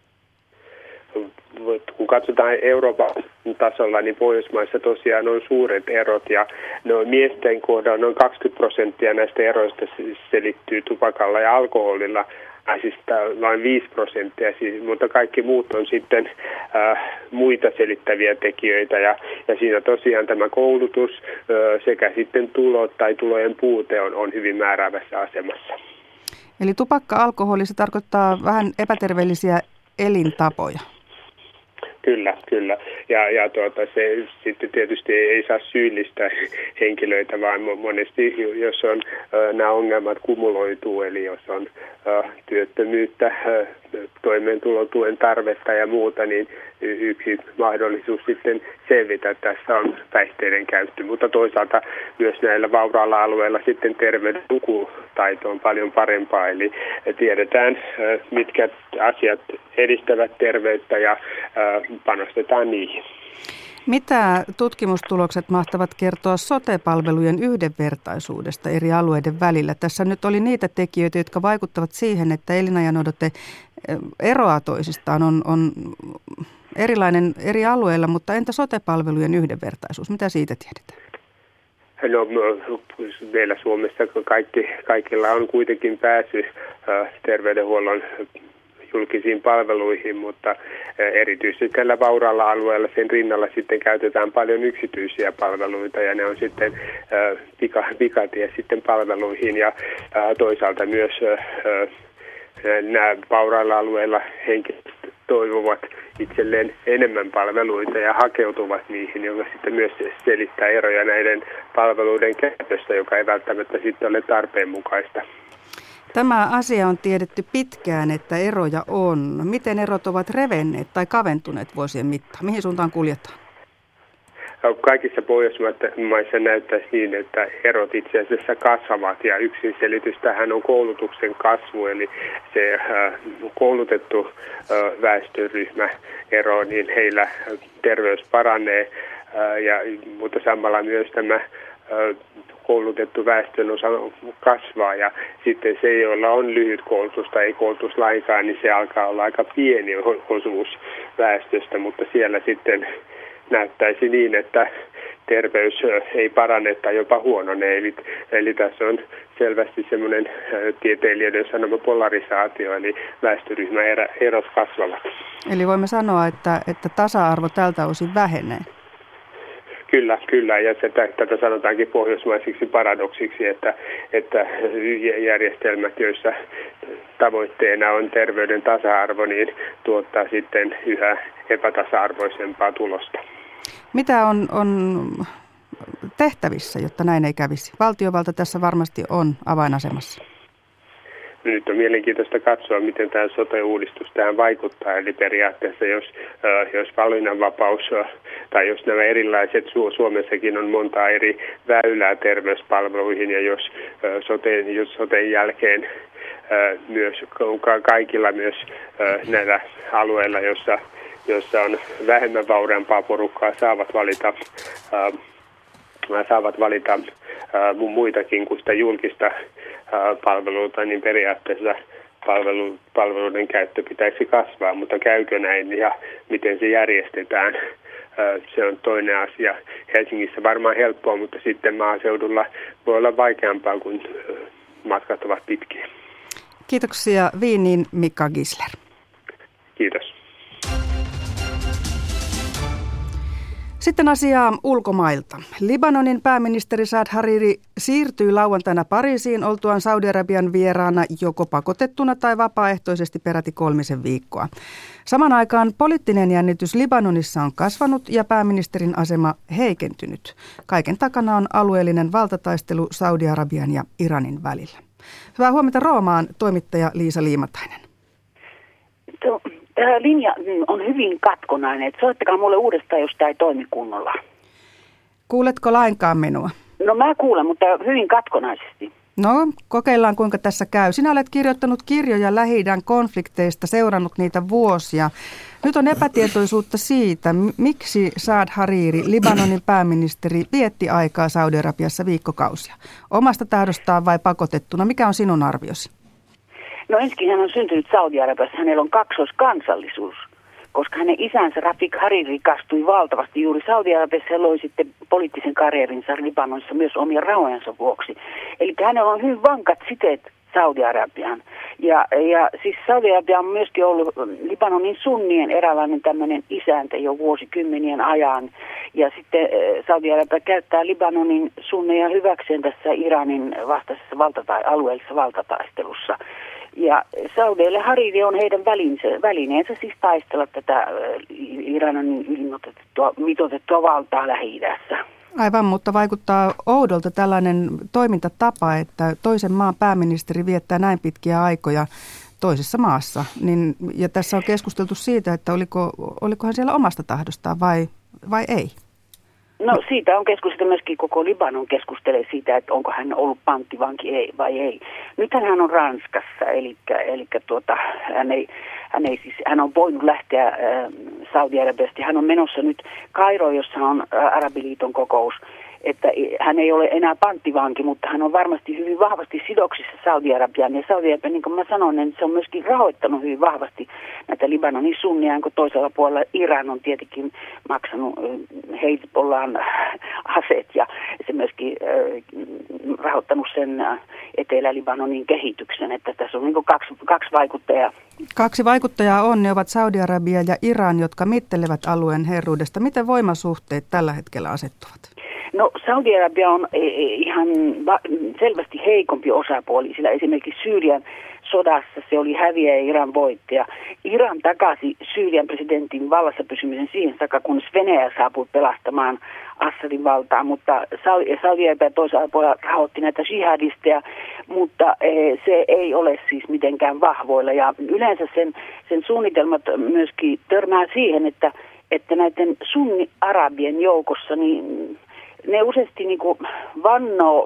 Speaker 5: Kun katsotaan Euroopan tasolla, niin Pohjoismaissa tosiaan on suuret erot ja no, miesten kohdalla noin kaksikymmentä prosenttia näistä eroista selittyy tupakalla ja alkoholilla. Naisista vain viisi prosenttia, siis, mutta kaikki muut on sitten äh, muita selittäviä tekijöitä ja, ja siinä tosiaan tämä koulutus äh, sekä sitten tulot tai tulojen puute on, on hyvin määräävässä asemassa.
Speaker 1: Eli tupakka, alkoholi, se tarkoittaa vähän epäterveellisiä elintapoja.
Speaker 5: Kyllä, kyllä. Ja, ja tuota, se sitten tietysti ei, ei saa syyllistää henkilöitä, vaan monesti, jos on äh, nämä ongelmat kumuloituu, eli jos on äh, työttömyyttä, äh, toimeentulotuen tarvetta ja muuta, niin yksi mahdollisuus sitten selvitä tässä on päihteiden käyttö. Mutta toisaalta myös näillä vauraalla alueilla sitten terveyden lukutaito on paljon parempaa, eli tiedetään, äh, mitkä asiat edistävät terveyttä ja äh, panostetaan niihin.
Speaker 1: Mitä tutkimustulokset mahtavat kertoa sote-palvelujen yhdenvertaisuudesta eri alueiden välillä? Tässä nyt oli niitä tekijöitä, jotka vaikuttavat siihen, että elinajanodote eroaa toisistaan, on, on erilainen eri alueilla, mutta entä sote-palvelujen yhdenvertaisuus? Mitä siitä tiedetään?
Speaker 5: No, meillä Suomessa kaikki, kaikilla on kuitenkin pääsy terveydenhuollon julkisiin palveluihin, mutta erityisesti tällä vauraalla alueella sen rinnalla sitten käytetään paljon yksityisiä palveluita ja ne on sitten pika, pikatie sitten palveluihin ja toisaalta myös nämä vaurailla alueilla henkilöt toivovat itselleen enemmän palveluita ja hakeutuvat niihin, joka sitten myös selittää eroja näiden palveluiden käytöstä, joka ei välttämättä sitten ole tarpeen mukaista.
Speaker 1: Tämä asia on tiedetty pitkään, että eroja on. Miten erot ovat revenneet tai kaventuneet vuosien mittaan? Mihin suuntaan kuljetaan?
Speaker 5: Kaikissa Pohjoismaissa näyttäisi niin, että erot itse asiassa kasvavat ja yksi selitys tähän on koulutuksen kasvu, eli se koulutettu väestöryhmä ero, niin heillä terveys paranee, ja, mutta samalla myös tämä koulutettu väestön osa kasvaa ja sitten se, joilla on lyhyt koulutus tai ei koulutus lainkaan, niin se alkaa olla aika pieni osuus väestöstä, mutta siellä sitten näyttäisi niin, että terveys ei parane tai jopa huonone. Eli, eli tässä on selvästi semmoinen tieteilijöiden sanoma polarisaatio, eli väestöryhmäerot kasvavat.
Speaker 1: Eli voimme sanoa, että, että tasa-arvo tältä osin vähenee.
Speaker 5: Kyllä, kyllä. Ja se, tätä sanotaankin pohjoismaisiksi paradoksiksi, että, että järjestelmät, joissa tavoitteena on terveyden tasa-arvo, niin tuottaa sitten yhä epätasa-arvoisempaa tulosta.
Speaker 1: Mitä on, on tehtävissä, jotta näin ei kävisi? Valtiovalta tässä varmasti on avainasemassa.
Speaker 5: Nyt on mielenkiintoista katsoa, miten tämä sote-uudistus tähän vaikuttaa. Eli periaatteessa, jos, jos valinnanvapaus tai jos nämä erilaiset, Suomessakin on monta eri väylää terveyspalveluihin, ja jos soteen, jos soten jälkeen myös kaikilla myös näillä alueilla, jossa, jossa on vähemmän vauraampaa porukkaa, saavat valita saavat valita muitakin kuin sitä julkista palveluita, niin periaatteessa palvelu, palveluiden käyttö pitäisi kasvaa, mutta käykö näin ja miten se järjestetään, se on toinen asia. Helsingissä varmaan helppoa, mutta sitten maaseudulla voi olla vaikeampaa, kun matkat ovat pitkiä.
Speaker 1: Kiitoksia Wienin Mika Gisler.
Speaker 5: Kiitos.
Speaker 1: Sitten asiaa ulkomailta. Libanonin pääministeri Saad Hariri siirtyy lauantaina Pariisiin oltuaan Saudi-Arabian vieraana joko pakotettuna tai vapaaehtoisesti peräti kolmisen viikkoa. Saman aikaan poliittinen jännitys Libanonissa on kasvanut ja pääministerin asema heikentynyt. Kaiken takana on alueellinen valtataistelu Saudi-Arabian ja Iranin välillä. Hyvää huomenta Roomaan, toimittaja Liisa Liimatainen.
Speaker 6: Tämä linja on hyvin katkonainen. Soittakaa mulle uudestaan, jos tämä ei toimi kunnolla.
Speaker 1: Kuuletko lainkaan minua?
Speaker 6: No mä kuulen, mutta hyvin katkonaisesti.
Speaker 1: No, kokeillaan kuinka tässä käy. Sinä olet kirjoittanut kirjoja Lähi-idän konflikteista, seurannut niitä vuosia. Nyt on epätietoisuutta siitä, miksi Saad Hariri, Libanonin pääministeri, vietti aikaa Saudi-Arabiassa viikkokausia. Omasta tahdostaan vai pakotettuna? Mikä on sinun arviosi?
Speaker 6: No ensinnäkin hän on syntynyt Saudi-Arabiassa, hänellä on kaksoiskansallisuus, koska hänen isänsä Rafik Hariri rikastui valtavasti juuri Saudi-Arabiassa ja loi sitten poliittisen karjeerinsa Libanonissa myös omia rahojensa vuoksi. Eli hänellä on hyvin vankat siteet Saudi-Arabiaan. Ja, ja siis Saudi-Arabia on myöskin ollut Libanonin sunnien eräänlainen tämmöinen isäntä jo vuosikymmenien ajan. Ja sitten Saudi-Arabia käyttää Libanonin sunneja hyväkseen tässä Iranin vastaisessa valtata- alueellisessa valtataistelussa. Ja Saudeille Hariri on heidän välineensä, välineensä siis taistella tätä Iranin ylimitoitettua mitoitettua valtaa Lähi-idässä.
Speaker 1: Aivan, mutta vaikuttaa oudolta tällainen toimintatapa, että toisen maan pääministeri viettää näin pitkiä aikoja toisessa maassa. Niin, ja tässä on keskusteltu siitä, että oliko, olikohan siellä omasta tahdostaan vai, vai ei?
Speaker 6: No siitä on keskusteltu, myöskin koko Libanon keskustelee siitä, että onko hän ollut panttivanki vai ei. Nythän hän on Ranskassa, eli, eli tuota, hän, ei, hän, ei siis, hän on voinut lähteä äh, Saudi-Arabiasta. Hän on menossa nyt Kairoon, jossa on äh, Arabiliiton kokous. Että hän ei ole enää panttivanki, mutta hän on varmasti hyvin vahvasti sidoksissa Saudi-Arabiaan. Ja Saudi-Arabia, niin kuin mä sanoin, niin se on myöskin rahoittanut hyvin vahvasti näitä Libanonin sunnia, kun toisella puolella Iran on tietenkin maksanut Hezbollaan aseet ja se myöskin äh, rahoittanut sen Etelä-Libanonin kehityksen. Että tässä on niin kuin kaksi, kaksi vaikuttajaa.
Speaker 1: Kaksi vaikuttajaa on, ne ovat Saudi-Arabia ja Iran, jotka mittelevät alueen herruudesta. Miten voimasuhteet tällä hetkellä asettuvat?
Speaker 6: No Saudi-Arabia on ihan selvästi heikompi osapuoli, sillä esimerkiksi Syyrian sodassa se oli häviäjä ja Iran voittaja. Iran takasi Syyrian presidentin vallassa pysymisen siihen saakka, kunnes Venäjä saapui pelastamaan Assadin valtaa, mutta Saudi-Arabia toisaalta puolella rahoitti näitä jihadisteja, mutta se ei ole siis mitenkään vahvoilla. Ja yleensä sen, sen suunnitelmat myöskin törmää siihen, että, että näiden sunni-arabien joukossa niin ne useasti niin kuin vannoo,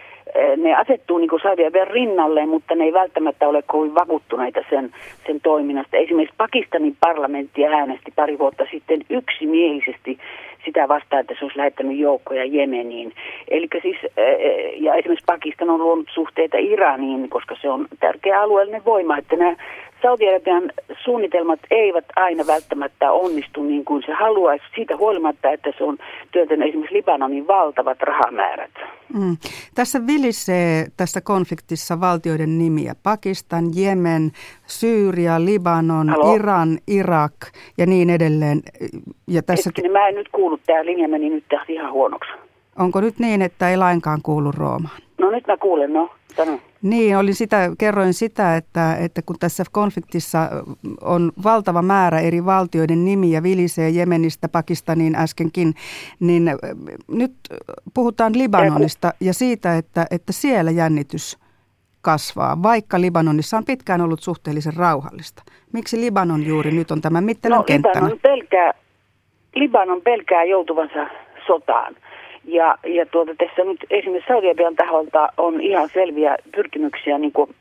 Speaker 6: ne asettuu niin kuin Saudi-Arabian rinnalle, mutta ne ei välttämättä ole kovin vakuuttuneita sen, sen toiminnasta. Esimerkiksi Pakistanin parlamentti äänesti pari vuotta sitten yksimielisesti sitä vastaan, että se olisi lähettänyt joukkoja Jemeniin. Eli siis, ja esimerkiksi Pakistan on luonut suhteita Iraniin, koska se on tärkeä alueellinen voima, että nämä Saudi-Arabian suunnitelmat eivät aina välttämättä onnistu niin kuin se haluaisi, siitä huolimatta, että se on työntänyt esimerkiksi Libanonin valtavat rahamäärät.
Speaker 1: Mm. Tässä vilisee tässä konfliktissa valtioiden nimiä: Pakistan, Jemen, Syyria, Libanon, Halo? Iran, Irak ja niin edelleen. Ja tässä...
Speaker 6: Hetkinen, mä en nyt kuullut, tämä linja meni nyt tästä ihan huonoksi.
Speaker 1: Onko nyt niin, että ei lainkaan kuulu Roomaan?
Speaker 6: No nyt mä kuulen, no sano.
Speaker 1: Niin, olin sitä, kerroin sitä, että, että kun tässä konfliktissa on valtava määrä eri valtioiden nimiä, vilisee Jemenistä, Pakistaniin äskenkin, niin nyt puhutaan Libanonista ja siitä, että, että siellä jännitys kasvaa, vaikka Libanonissa on pitkään ollut suhteellisen rauhallista. Miksi Libanon juuri nyt on tämän mittelön
Speaker 6: no,
Speaker 1: kenttänä?
Speaker 6: Libanon pelkää, Libanon pelkää joutuvansa sotaan. Ja, ja tuota, tässä nyt esimerkiksi Saudi-Arabian taholta on ihan selviä pyrkimyksiä niin kuin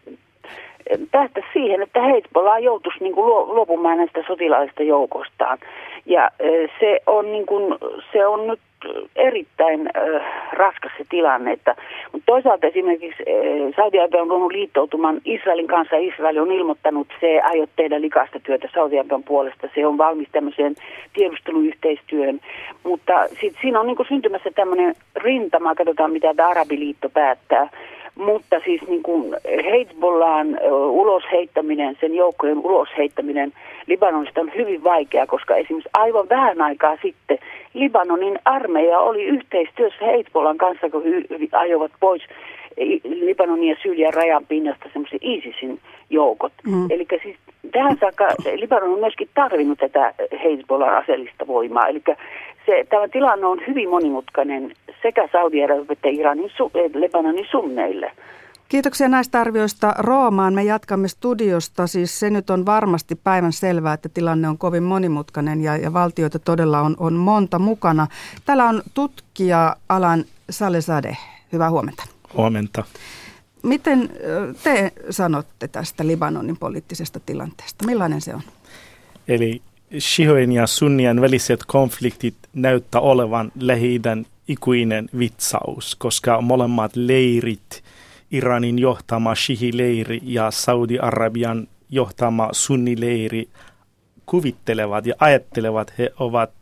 Speaker 6: päästä siihen, että Hezbollah joutuisi niin kuin luopumaan näistä sotilaallisista joukostaan. Ja se on, niin kuin, se on nyt erittäin äh, raskas se tilanne. Että, mutta toisaalta esimerkiksi äh, Saudi-Arabia on luonut liittoutuman Israelin kanssa. Israel on ilmoittanut, että se ei aio tehdä likaista työtä Saudi-Arabian puolesta. Se on valmis tämmöiseen tiedusteluyhteistyöhön. Mutta sit, siinä on niin kuin syntymässä tämmöinen rintama, katsotaan mitä tämä Arabiliitto päättää. Mutta siis niin kuin Hezbollahan ulosheittäminen, sen joukkojen ulosheittäminen Libanonista on hyvin vaikea, koska esimerkiksi aivan vähän aikaa sitten Libanonin armeija oli yhteistyössä Hezbollan kanssa, kun he ajoivat pois Libanonin ja Syyrian rajan pinnasta semmoisen ISISin joukot. Mm. Eli siis tähän saakka Libanon on myöskin tarvinnut tätä Hezbollan aseellista voimaa. Eli se, tämä tilanne on hyvin monimutkainen sekä Saudi-Arabian että Iranin, Libanonin sunneille.
Speaker 1: Kiitoksia näistä arvioista Roomaan. Me jatkamme studiosta. Siis se nyt on varmasti päivän selvää, että tilanne on kovin monimutkainen ja, ja valtioita todella on, on monta mukana. Täällä on tutkija Alan Salezadeh. Hyvää huomenta.
Speaker 7: Huomenta.
Speaker 1: Miten te sanotte tästä Libanonin poliittisesta tilanteesta? Millainen se on?
Speaker 7: Eli shiojen ja sunnien väliset konfliktit näyttää olevan Lähi-idän ikuinen vitsaus, koska molemmat leirit, Iranin johtama shihi-leiri ja Saudi-Arabian johtama sunnileiri, kuvittelevat ja ajattelevat, he ovat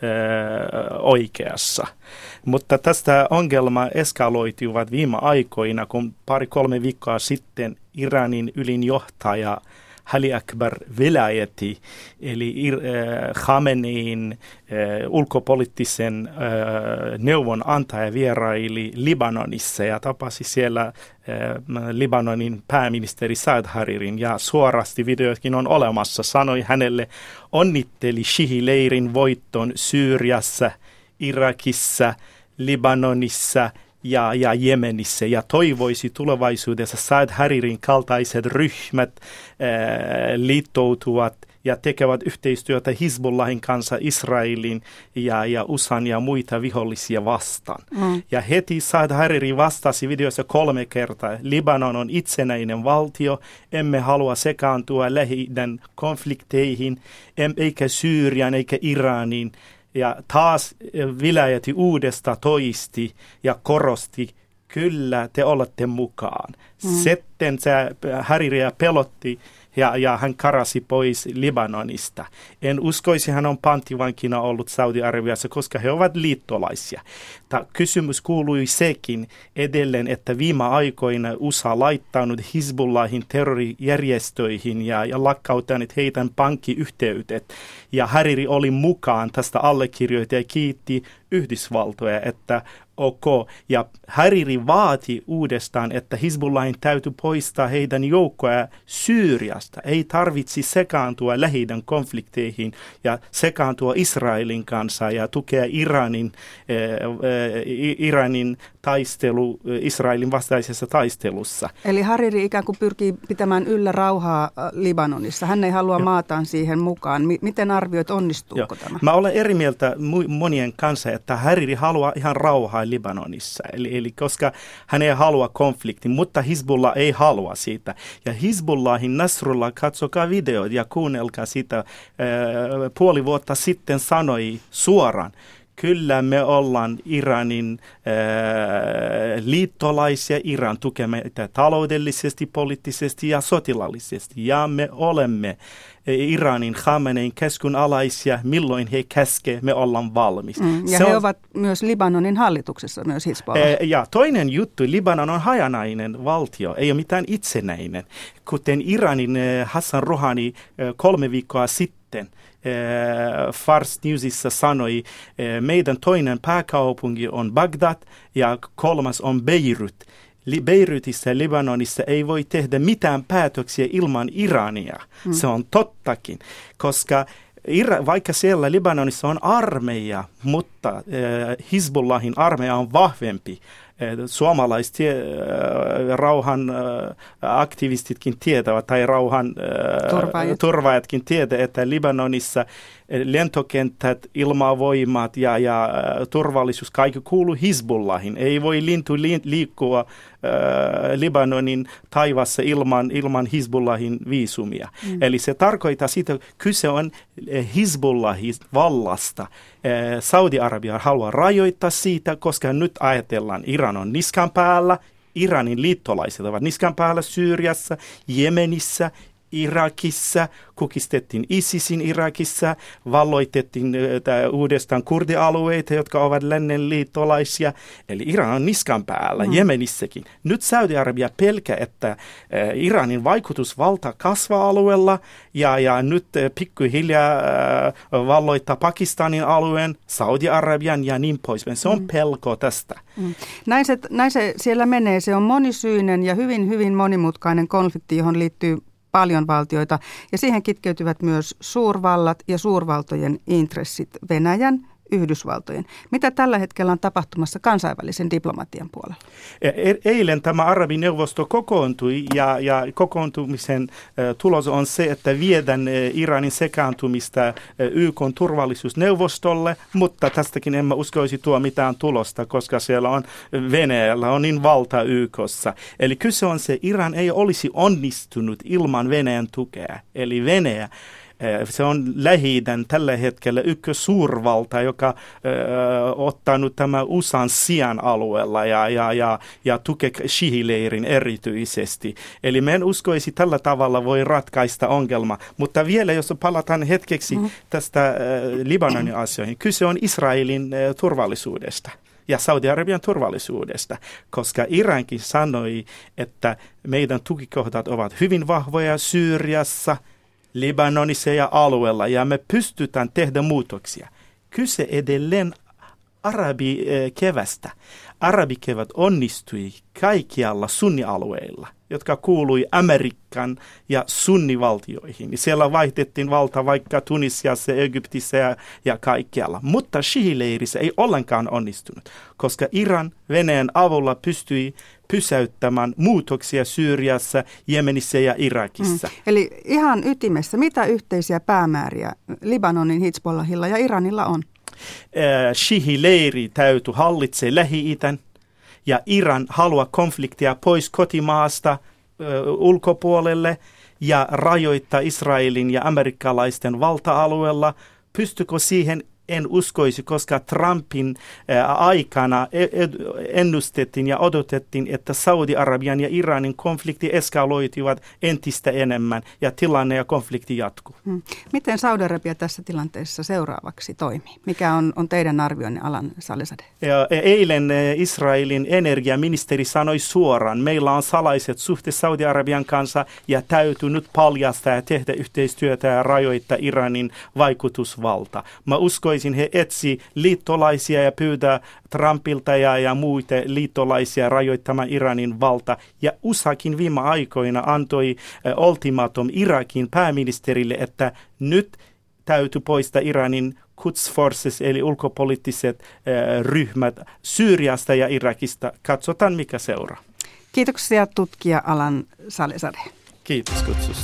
Speaker 7: oikeassa. Mutta tästä ongelma eskaloituivat viime aikoina, kun pari-kolme viikkoa sitten Iranin ylinjohtaja Ali Akbar Velayati, eli äh, Khamenein äh, ulkopoliittisen äh, neuvonantaja vieraili Libanonissa ja tapasi siellä äh, Libanonin pääministeri Saad Haririn, ja suorasti videokin on olemassa, sanoi hänelle, onnitteli shihi-leirin voitton Syyriassa, Irakissa, Libanonissa ja, ja Jemenissä, ja toivoisi tulevaisuudessa Saad Haririn kaltaiset ryhmät ää, liittoutuvat ja tekevät yhteistyötä Hizbullahin kanssa Israelin ja, ja U S A:n ja muita vihollisia vastaan. Mm. Ja heti Saad Hariri vastasi videossa kolme kertaa, Libanon on itsenäinen valtio, emme halua sekaantua Lähi-idän konflikteihin, eikä Syyrian eikä Iraniin. Ja taas Vilayati uudesta toisti ja korosti, kyllä te olette mukaan. Mm. Sitten se Haririä pelotti ja, ja hän karasi pois Libanonista. En uskoisi, hän on panttivankina ollut Saudi-Arabiassa, koska he ovat liittolaisia. Ta, kysymys kuului sekin edelleen, että viime aikoina U S A laittanut Hizbullahin terrorijärjestöihin ja, ja lakkauttanut heidän pankkiyhteydet. Ja Hariri oli mukaan tästä allekirjoita ja kiitti Yhdysvaltoja, että ok. Ja Hariri vaati uudestaan, että Hizbullahin täytyy poistaa heidän joukkoja Syyriasta. Ei tarvitsi sekaantua Lähi-idän konflikteihin ja sekaantua Israelin kanssa ja tukea Iranin, äh, Iranin taistelu Israelin vastaisessa taistelussa.
Speaker 1: Eli Hariri ikään kuin pyrkii pitämään yllä rauhaa Libanonissa. Hän ei halua maataan siihen mukaan. M- miten arvioit, onnistuuko
Speaker 7: Joo.
Speaker 1: tämä?
Speaker 7: Mä olen eri mieltä monien kanssa, että Hariri haluaa ihan rauhaa Libanonissa. Eli, eli koska hän ei halua konfliktin, mutta Hizbullah ei halua siitä. Ja Hizbullahin Nasrullah, katsokaa videot ja kuunnelkaa sitä, äh, puoli vuotta sitten sanoi suoraan, Kyllä me ollaan Iranin äh, liittolaisia. Iran tukee meitä taloudellisesti, poliittisesti ja sotilaallisesti. Ja me olemme Iranin Khamenein käskynalaisia. Milloin he käskee, me ollaan valmis.
Speaker 1: Mm, ja
Speaker 7: Se
Speaker 1: he
Speaker 7: on,
Speaker 1: ovat myös Libanonin hallituksessa, myös Hizbollah.
Speaker 7: äh, ja toinen juttu, Libanon on hajanainen valtio, ei ole mitään itsenäinen. Kuten Iranin äh, Hassan Rouhani äh, kolme viikkoa sitten Fars Newsissa sanoi, meidän toinen pääkaupunki on Bagdad ja kolmas on Beirut. Beirutissa ja Libanonissa ei voi tehdä mitään päätöksiä ilman Irania. Mm. Se on tottakin, koska vaikka siellä Libanonissa on armeija, mutta äh, Hizbollahin armeija on vahvempi. Suomalaiset äh, rauhan äh, aktivistitkin tietävät, tai rauhan äh,
Speaker 1: Turvaajat.
Speaker 7: turvaajatkin tietävät, että Libanonissa lentokentät, ilmavoimat ja, ja äh, turvallisuus, kaikki kuuluu Hizbollahin. Ei voi lintu li- liikkua äh, Libanonin taivassa ilman, ilman Hizbollahin viisumia. Mm. Eli se tarkoittaa sitä, että kyse on Hizbollahin vallasta. Saudi-Arabia haluaa rajoittaa siitä, koska nyt ajatellaan, Iran on niskan päällä, Iranin liittolaiset ovat niskan päällä Syyriassa, Jemenissä, Irakissa, kukistettiin ISISin Irakissa, valloitettiin äh, uudestaan kurdialueita, jotka ovat lännen liittolaisia. Eli Iran on niskan päällä, mm. Jemenissäkin. Nyt Saudi-Arabia pelkää, että äh, Iranin vaikutusvalta kasvaa alueella ja, ja nyt äh, pikkuhiljaa äh, valloittaa Pakistanin alueen, Saudi-Arabian ja niin poispäin. Se on mm. pelko tästä.
Speaker 1: Mm. Näin, se, näin se siellä menee. Se on monisyinen ja hyvin, hyvin monimutkainen konflikti, johon liittyy paljon valtioita, ja siihen kitkeytyvät myös suurvallat ja suurvaltojen intressit, Venäjän, Yhdysvaltojen. Mitä tällä hetkellä on tapahtumassa kansainvälisen diplomatian puolella?
Speaker 7: Eilen tämä Arabineuvosto kokoontui, ja, ja kokoontumisen äh, tulos on se, että viedään äh, Iranin sekaantumista äh, Y K:n turvallisuusneuvostolle, mutta tästäkin emme uskoisi tuo mitään tulosta, koska siellä on Venäjällä on niin valta Y K:ssa. Eli kyse on se, Iran ei olisi onnistunut ilman Venäjän tukea. Eli Venäjä, se on Lähi-idän tällä hetkellä ykkösuurvalta, joka ö, ottanut tämän U S A:n sijaan alueella ja, ja, ja, ja tukee shihileirin erityisesti. Eli me en uskoisi tällä tavalla voi ratkaista ongelma. Mutta vielä jos palataan hetkeksi mm-hmm. tästä ö, Libanonin asioihin, kyse on Israelin ö, turvallisuudesta ja Saudi-Arabian turvallisuudesta, koska Irankin sanoi, että meidän tukikohdat ovat hyvin vahvoja Syyriassa, Libanonissa ja alueella, ja me pystytään tehdä muutoksia. Kyse edelleen arabikevästä. Arabikevät onnistui kaikkialla sunnialueilla, jotka kuului Amerikan ja sunnivaltioihin. Siellä vaihdettiin valta vaikka Tunisiassa, Egyptissä ja, ja kaikkialla. Mutta shihileirissä ei ollenkaan onnistunut, koska Iran Venäjän avulla pystyi pysäyttämään muutoksia Syyriassa, Jemenissä ja Irakissa.
Speaker 1: Mm. Eli ihan ytimessä, mitä yhteisiä päämääriä Libanonin, Hizbollahilla ja Iranilla on?
Speaker 7: Äh, shihileiri täytyy hallitsee Lähi-idän ja Iran haluaa konfliktia pois kotimaasta äh, ulkopuolelle ja rajoittaa Israelin ja amerikkalaisten valta-alueella. Pystykö siihen? En uskoisi, koska Trumpin ää, aikana ennustettiin ja odotettiin, että Saudi-Arabian ja Iranin konflikti eskaloitivat entistä enemmän ja tilanne ja konflikti jatkuu.
Speaker 1: Hmm. Miten Saudi-Arabia tässä tilanteessa seuraavaksi toimii? Mikä on, on teidän arvionne, Alan Salezadeh?
Speaker 7: Eilen Israelin energiaministeri sanoi suoraan, meillä on salaiset suhteet Saudi-Arabian kanssa ja täytyy nyt paljastaa ja tehdä yhteistyötä ja rajoittaa Iranin vaikutusvalta. Mä uskoisin, he etsi liittolaisia ja pyytää Trumpilta ja, ja muita liittolaisia rajoittamaan Iranin valta. Ja U S Akin viime aikoina antoi uh, ultimatum Irakin pääministerille, että nyt täytyy poistaa Iranin Quds Forces eli ulkopoliittiset uh, ryhmät Syyriasta ja Irakista. Katsotaan mikä seuraa.
Speaker 1: Kiitoksia tutkija Alan Salezadeh.
Speaker 7: Kiitos kutsusta.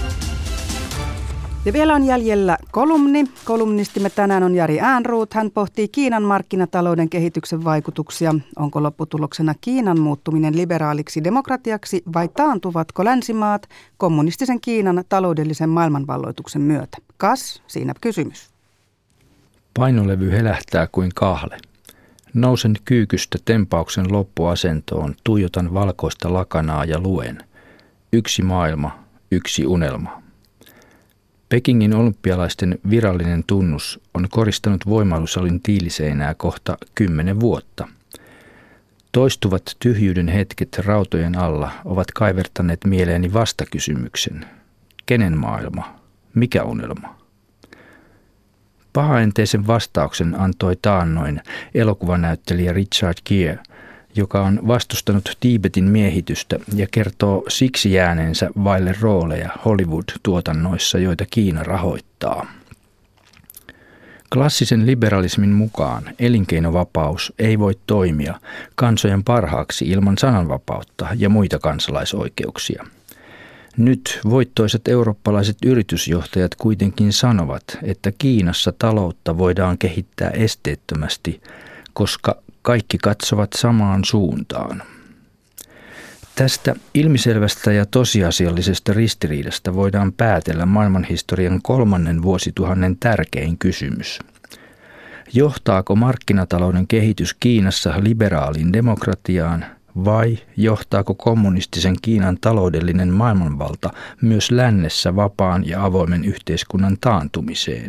Speaker 1: Ja vielä on jäljellä kolumni. Kolumnistimme tänään on Jari Äänruut. Hän pohtii Kiinan markkinatalouden kehityksen vaikutuksia. Onko lopputuloksena Kiinan muuttuminen liberaaliksi demokratiaksi vai taantuvatko länsimaat kommunistisen Kiinan taloudellisen maailmanvalloituksen myötä? Kas, siinä kysymys.
Speaker 8: Painolevy helähtää kuin kahle. Nousen kyykystä tempauksen loppuasentoon, tuijotan valkoista lakanaa ja luen. Yksi maailma, yksi unelma. Pekingin olympialaisten virallinen tunnus on koristanut voimailusalin tiiliseinää kohta kymmenen vuotta. Toistuvat tyhjyyden hetket rautojen alla ovat kaivertaneet mieleeni vastakysymyksen. Kenen maailma? Mikä unelma? Pahaenteisen vastauksen antoi taannoin elokuvanäyttelijä Richard Gere, joka on vastustanut Tiibetin miehitystä ja kertoo siksi jääneensä vaille rooleja Hollywood-tuotannoissa, joita Kiina rahoittaa. Klassisen liberalismin mukaan elinkeinovapaus ei voi toimia kansojen parhaaksi ilman sananvapautta ja muita kansalaisoikeuksia. Nyt voittoiset eurooppalaiset yritysjohtajat kuitenkin sanovat, että Kiinassa taloutta voidaan kehittää esteettömästi, koska kaikki katsovat samaan suuntaan. Tästä ilmiselvästä ja tosiasiallisesta ristiriidasta voidaan päätellä maailmanhistorian kolmannen vuosituhannen tärkein kysymys. Johtaako markkinatalouden kehitys Kiinassa liberaaliin demokratiaan vai johtaako kommunistisen Kiinan taloudellinen maailmanvalta myös lännessä vapaan ja avoimen yhteiskunnan taantumiseen?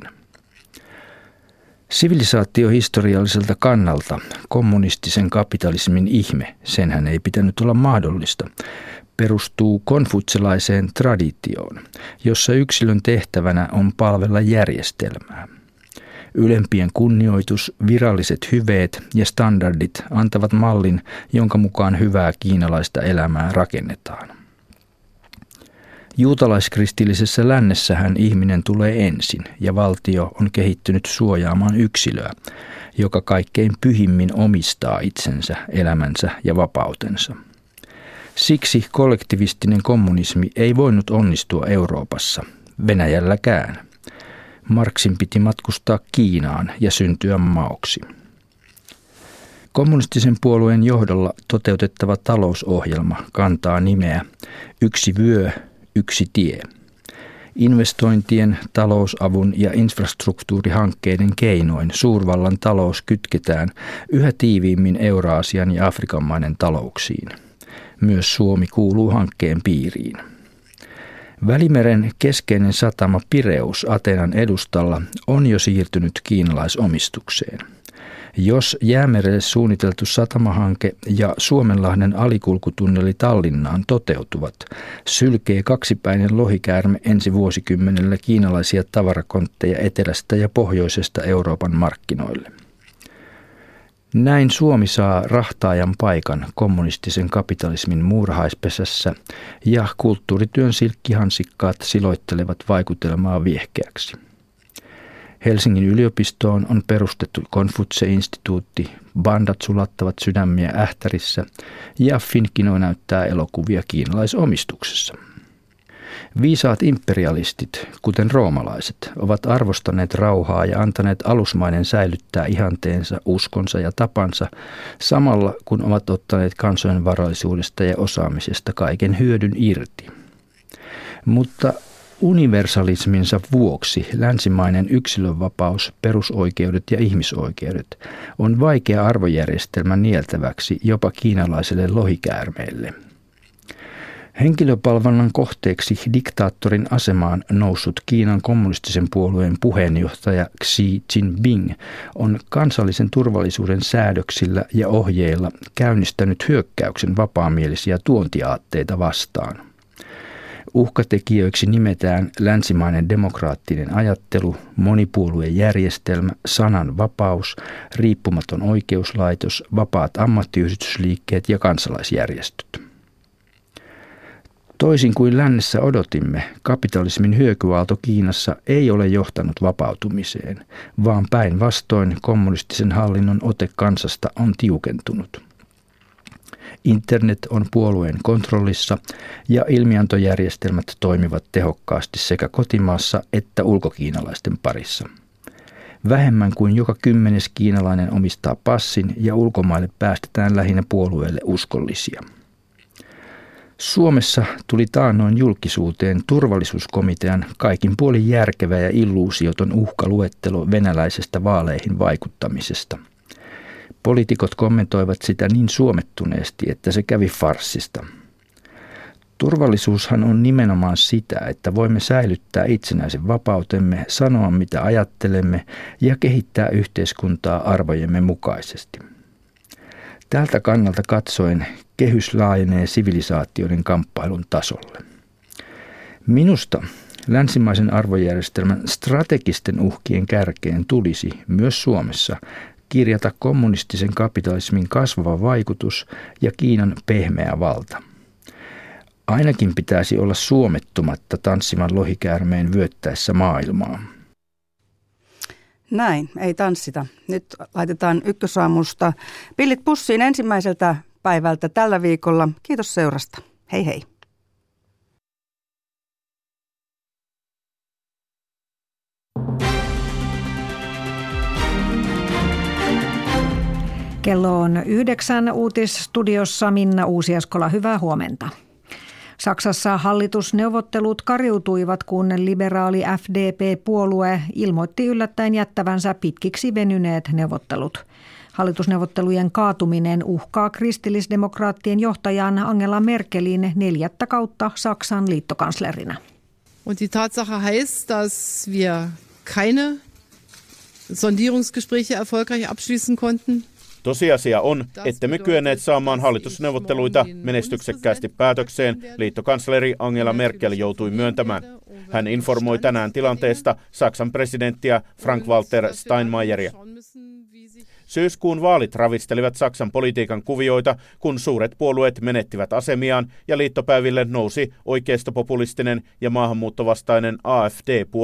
Speaker 8: Sivilisaatiohistorialliselta kannalta kommunistisen kapitalismin ihme, senhän ei pitänyt olla mahdollista, perustuu konfutselaiseen traditioon, jossa yksilön tehtävänä on palvella järjestelmää. Ylempien kunnioitus, viralliset hyveet ja standardit antavat mallin, jonka mukaan hyvää kiinalaista elämää rakennetaan. Juutalaiskristillisessä lännessähän ihminen tulee ensin ja valtio on kehittynyt suojaamaan yksilöä, joka kaikkein pyhimmin omistaa itsensä, elämänsä ja vapautensa. Siksi kollektivistinen kommunismi ei voinut onnistua Euroopassa, Venäjälläkään. Marxin piti matkustaa Kiinaan ja syntyä maoksi. Kommunistisen puolueen johdolla toteutettava talousohjelma kantaa nimeä Yksi vyö, yksi tie. Investointien, talousavun ja infrastruktuurihankkeiden keinoin suurvallan talous kytketään yhä tiiviimmin Euraasian ja Afrikan maiden talouksiin. Myös Suomi kuuluu hankkeen piiriin. Välimeren keskeinen satama Pireus Atenan edustalla on jo siirtynyt kiinalaisomistukseen. Jos Jäämerelle suunniteltu satamahanke ja Suomenlahden alikulkutunneli Tallinnaan toteutuvat, sylkee kaksipäinen lohikäärme ensi vuosikymmenellä kiinalaisia tavarakontteja etelästä ja pohjoisesta Euroopan markkinoille. Näin Suomi saa rahtaajan paikan kommunistisen kapitalismin muurahaispesässä ja kulttuurityön silkkihansikkaat siloittelevat vaikutelmaa viehkeäksi. Helsingin yliopistoon on perustettu Konfutse-instituutti, bandat sulattavat sydämiä Ähtärissä ja Finkino näyttää elokuvia kiinalaisomistuksessa. Viisaat imperialistit, kuten roomalaiset, ovat arvostaneet rauhaa ja antaneet alusmaiden säilyttää ihanteensa, uskonsa ja tapansa, samalla kun ovat ottaneet kansojen varallisuudesta ja osaamisesta kaiken hyödyn irti. Mutta universalisminsa vuoksi länsimainen yksilönvapaus, perusoikeudet ja ihmisoikeudet on vaikea arvojärjestelmä nieltäväksi jopa kiinalaiselle lohikäärmeelle. Henkilöpalvonnan kohteeksi diktaattorin asemaan noussut Kiinan kommunistisen puolueen puheenjohtaja Xi Jinping on kansallisen turvallisuuden säädöksillä ja ohjeilla käynnistänyt hyökkäyksen vapaamielisiä tuontiaatteita vastaan. Uhkatekijöiksi nimetään länsimainen demokraattinen ajattelu, monipuoluejärjestelmä, sananvapaus, riippumaton oikeuslaitos, vapaat ammattiyhdistysliikkeet ja kansalaisjärjestöt. Toisin kuin lännessä odotimme, kapitalismin hyökyaalto Kiinassa ei ole johtanut vapautumiseen, vaan päinvastoin kommunistisen hallinnon ote kansasta on tiukentunut. Internet on puolueen kontrollissa ja ilmiantojärjestelmät toimivat tehokkaasti sekä kotimaassa että ulkokiinalaisten parissa. Vähemmän kuin joka kymmenes kiinalainen omistaa passin ja ulkomaille päästetään lähinnä puolueelle uskollisia. Suomessa tuli taannoin julkisuuteen turvallisuuskomitean kaikin puolin järkevä ja illuusioton uhkaluettelo venäläisestä vaaleihin vaikuttamisesta. Poliitikot kommentoivat sitä niin suomettuneesti, että se kävi farssista. Turvallisuushan on nimenomaan sitä, että voimme säilyttää itsenäisen vapautemme, sanoa mitä ajattelemme ja kehittää yhteiskuntaa arvojemme mukaisesti. Tältä kannalta katsoen kehys laajenee sivilisaatioiden kamppailun tasolle. Minusta länsimaisen arvojärjestelmän strategisten uhkien kärkeen tulisi myös Suomessa kirjata kommunistisen kapitalismin kasvava vaikutus ja Kiinan pehmeä valta. Ainakin pitäisi olla suomettumatta tanssivan lohikäärmeen vyöttäessä maailmaa.
Speaker 1: Näin, ei tanssita. Nyt laitetaan Ykkösaamusta pillit pussiin ensimmäiseltä päivältä tällä viikolla. Kiitos seurasta. Hei hei.
Speaker 9: Kello on yhdeksän, uutisstudiossa Minna Uusiaskola, hyvää huomenta. Saksassa hallitusneuvottelut kariutuivat, kun liberaali F D P-puolue ilmoitti yllättäen jättävänsä pitkiksi venyneet neuvottelut. Hallitusneuvottelujen kaatuminen uhkaa kristillisdemokraattien johtajan Angela Merkelin neljättä kautta Saksan liittokanslerina.
Speaker 10: Und die Tatsache heißt, dass wir keine Sondierungsgespräche erfolgreich abschließen konnten.
Speaker 11: Tosiasia on, että me kyenneet saamaan hallitusneuvotteluita menestyksekkäästi päätökseen, liittokansleri Angela Merkel joutui myöntämään. Hän informoi tänään tilanteesta Saksan presidenttiä Frank-Walter Steinmeieria. Syyskuun vaalit ravistelivat Saksan politiikan kuvioita, kun suuret puolueet menettivät asemiaan ja liittopäiville nousi oikeistopopulistinen ja maahanmuuttovastainen A F D-puolue.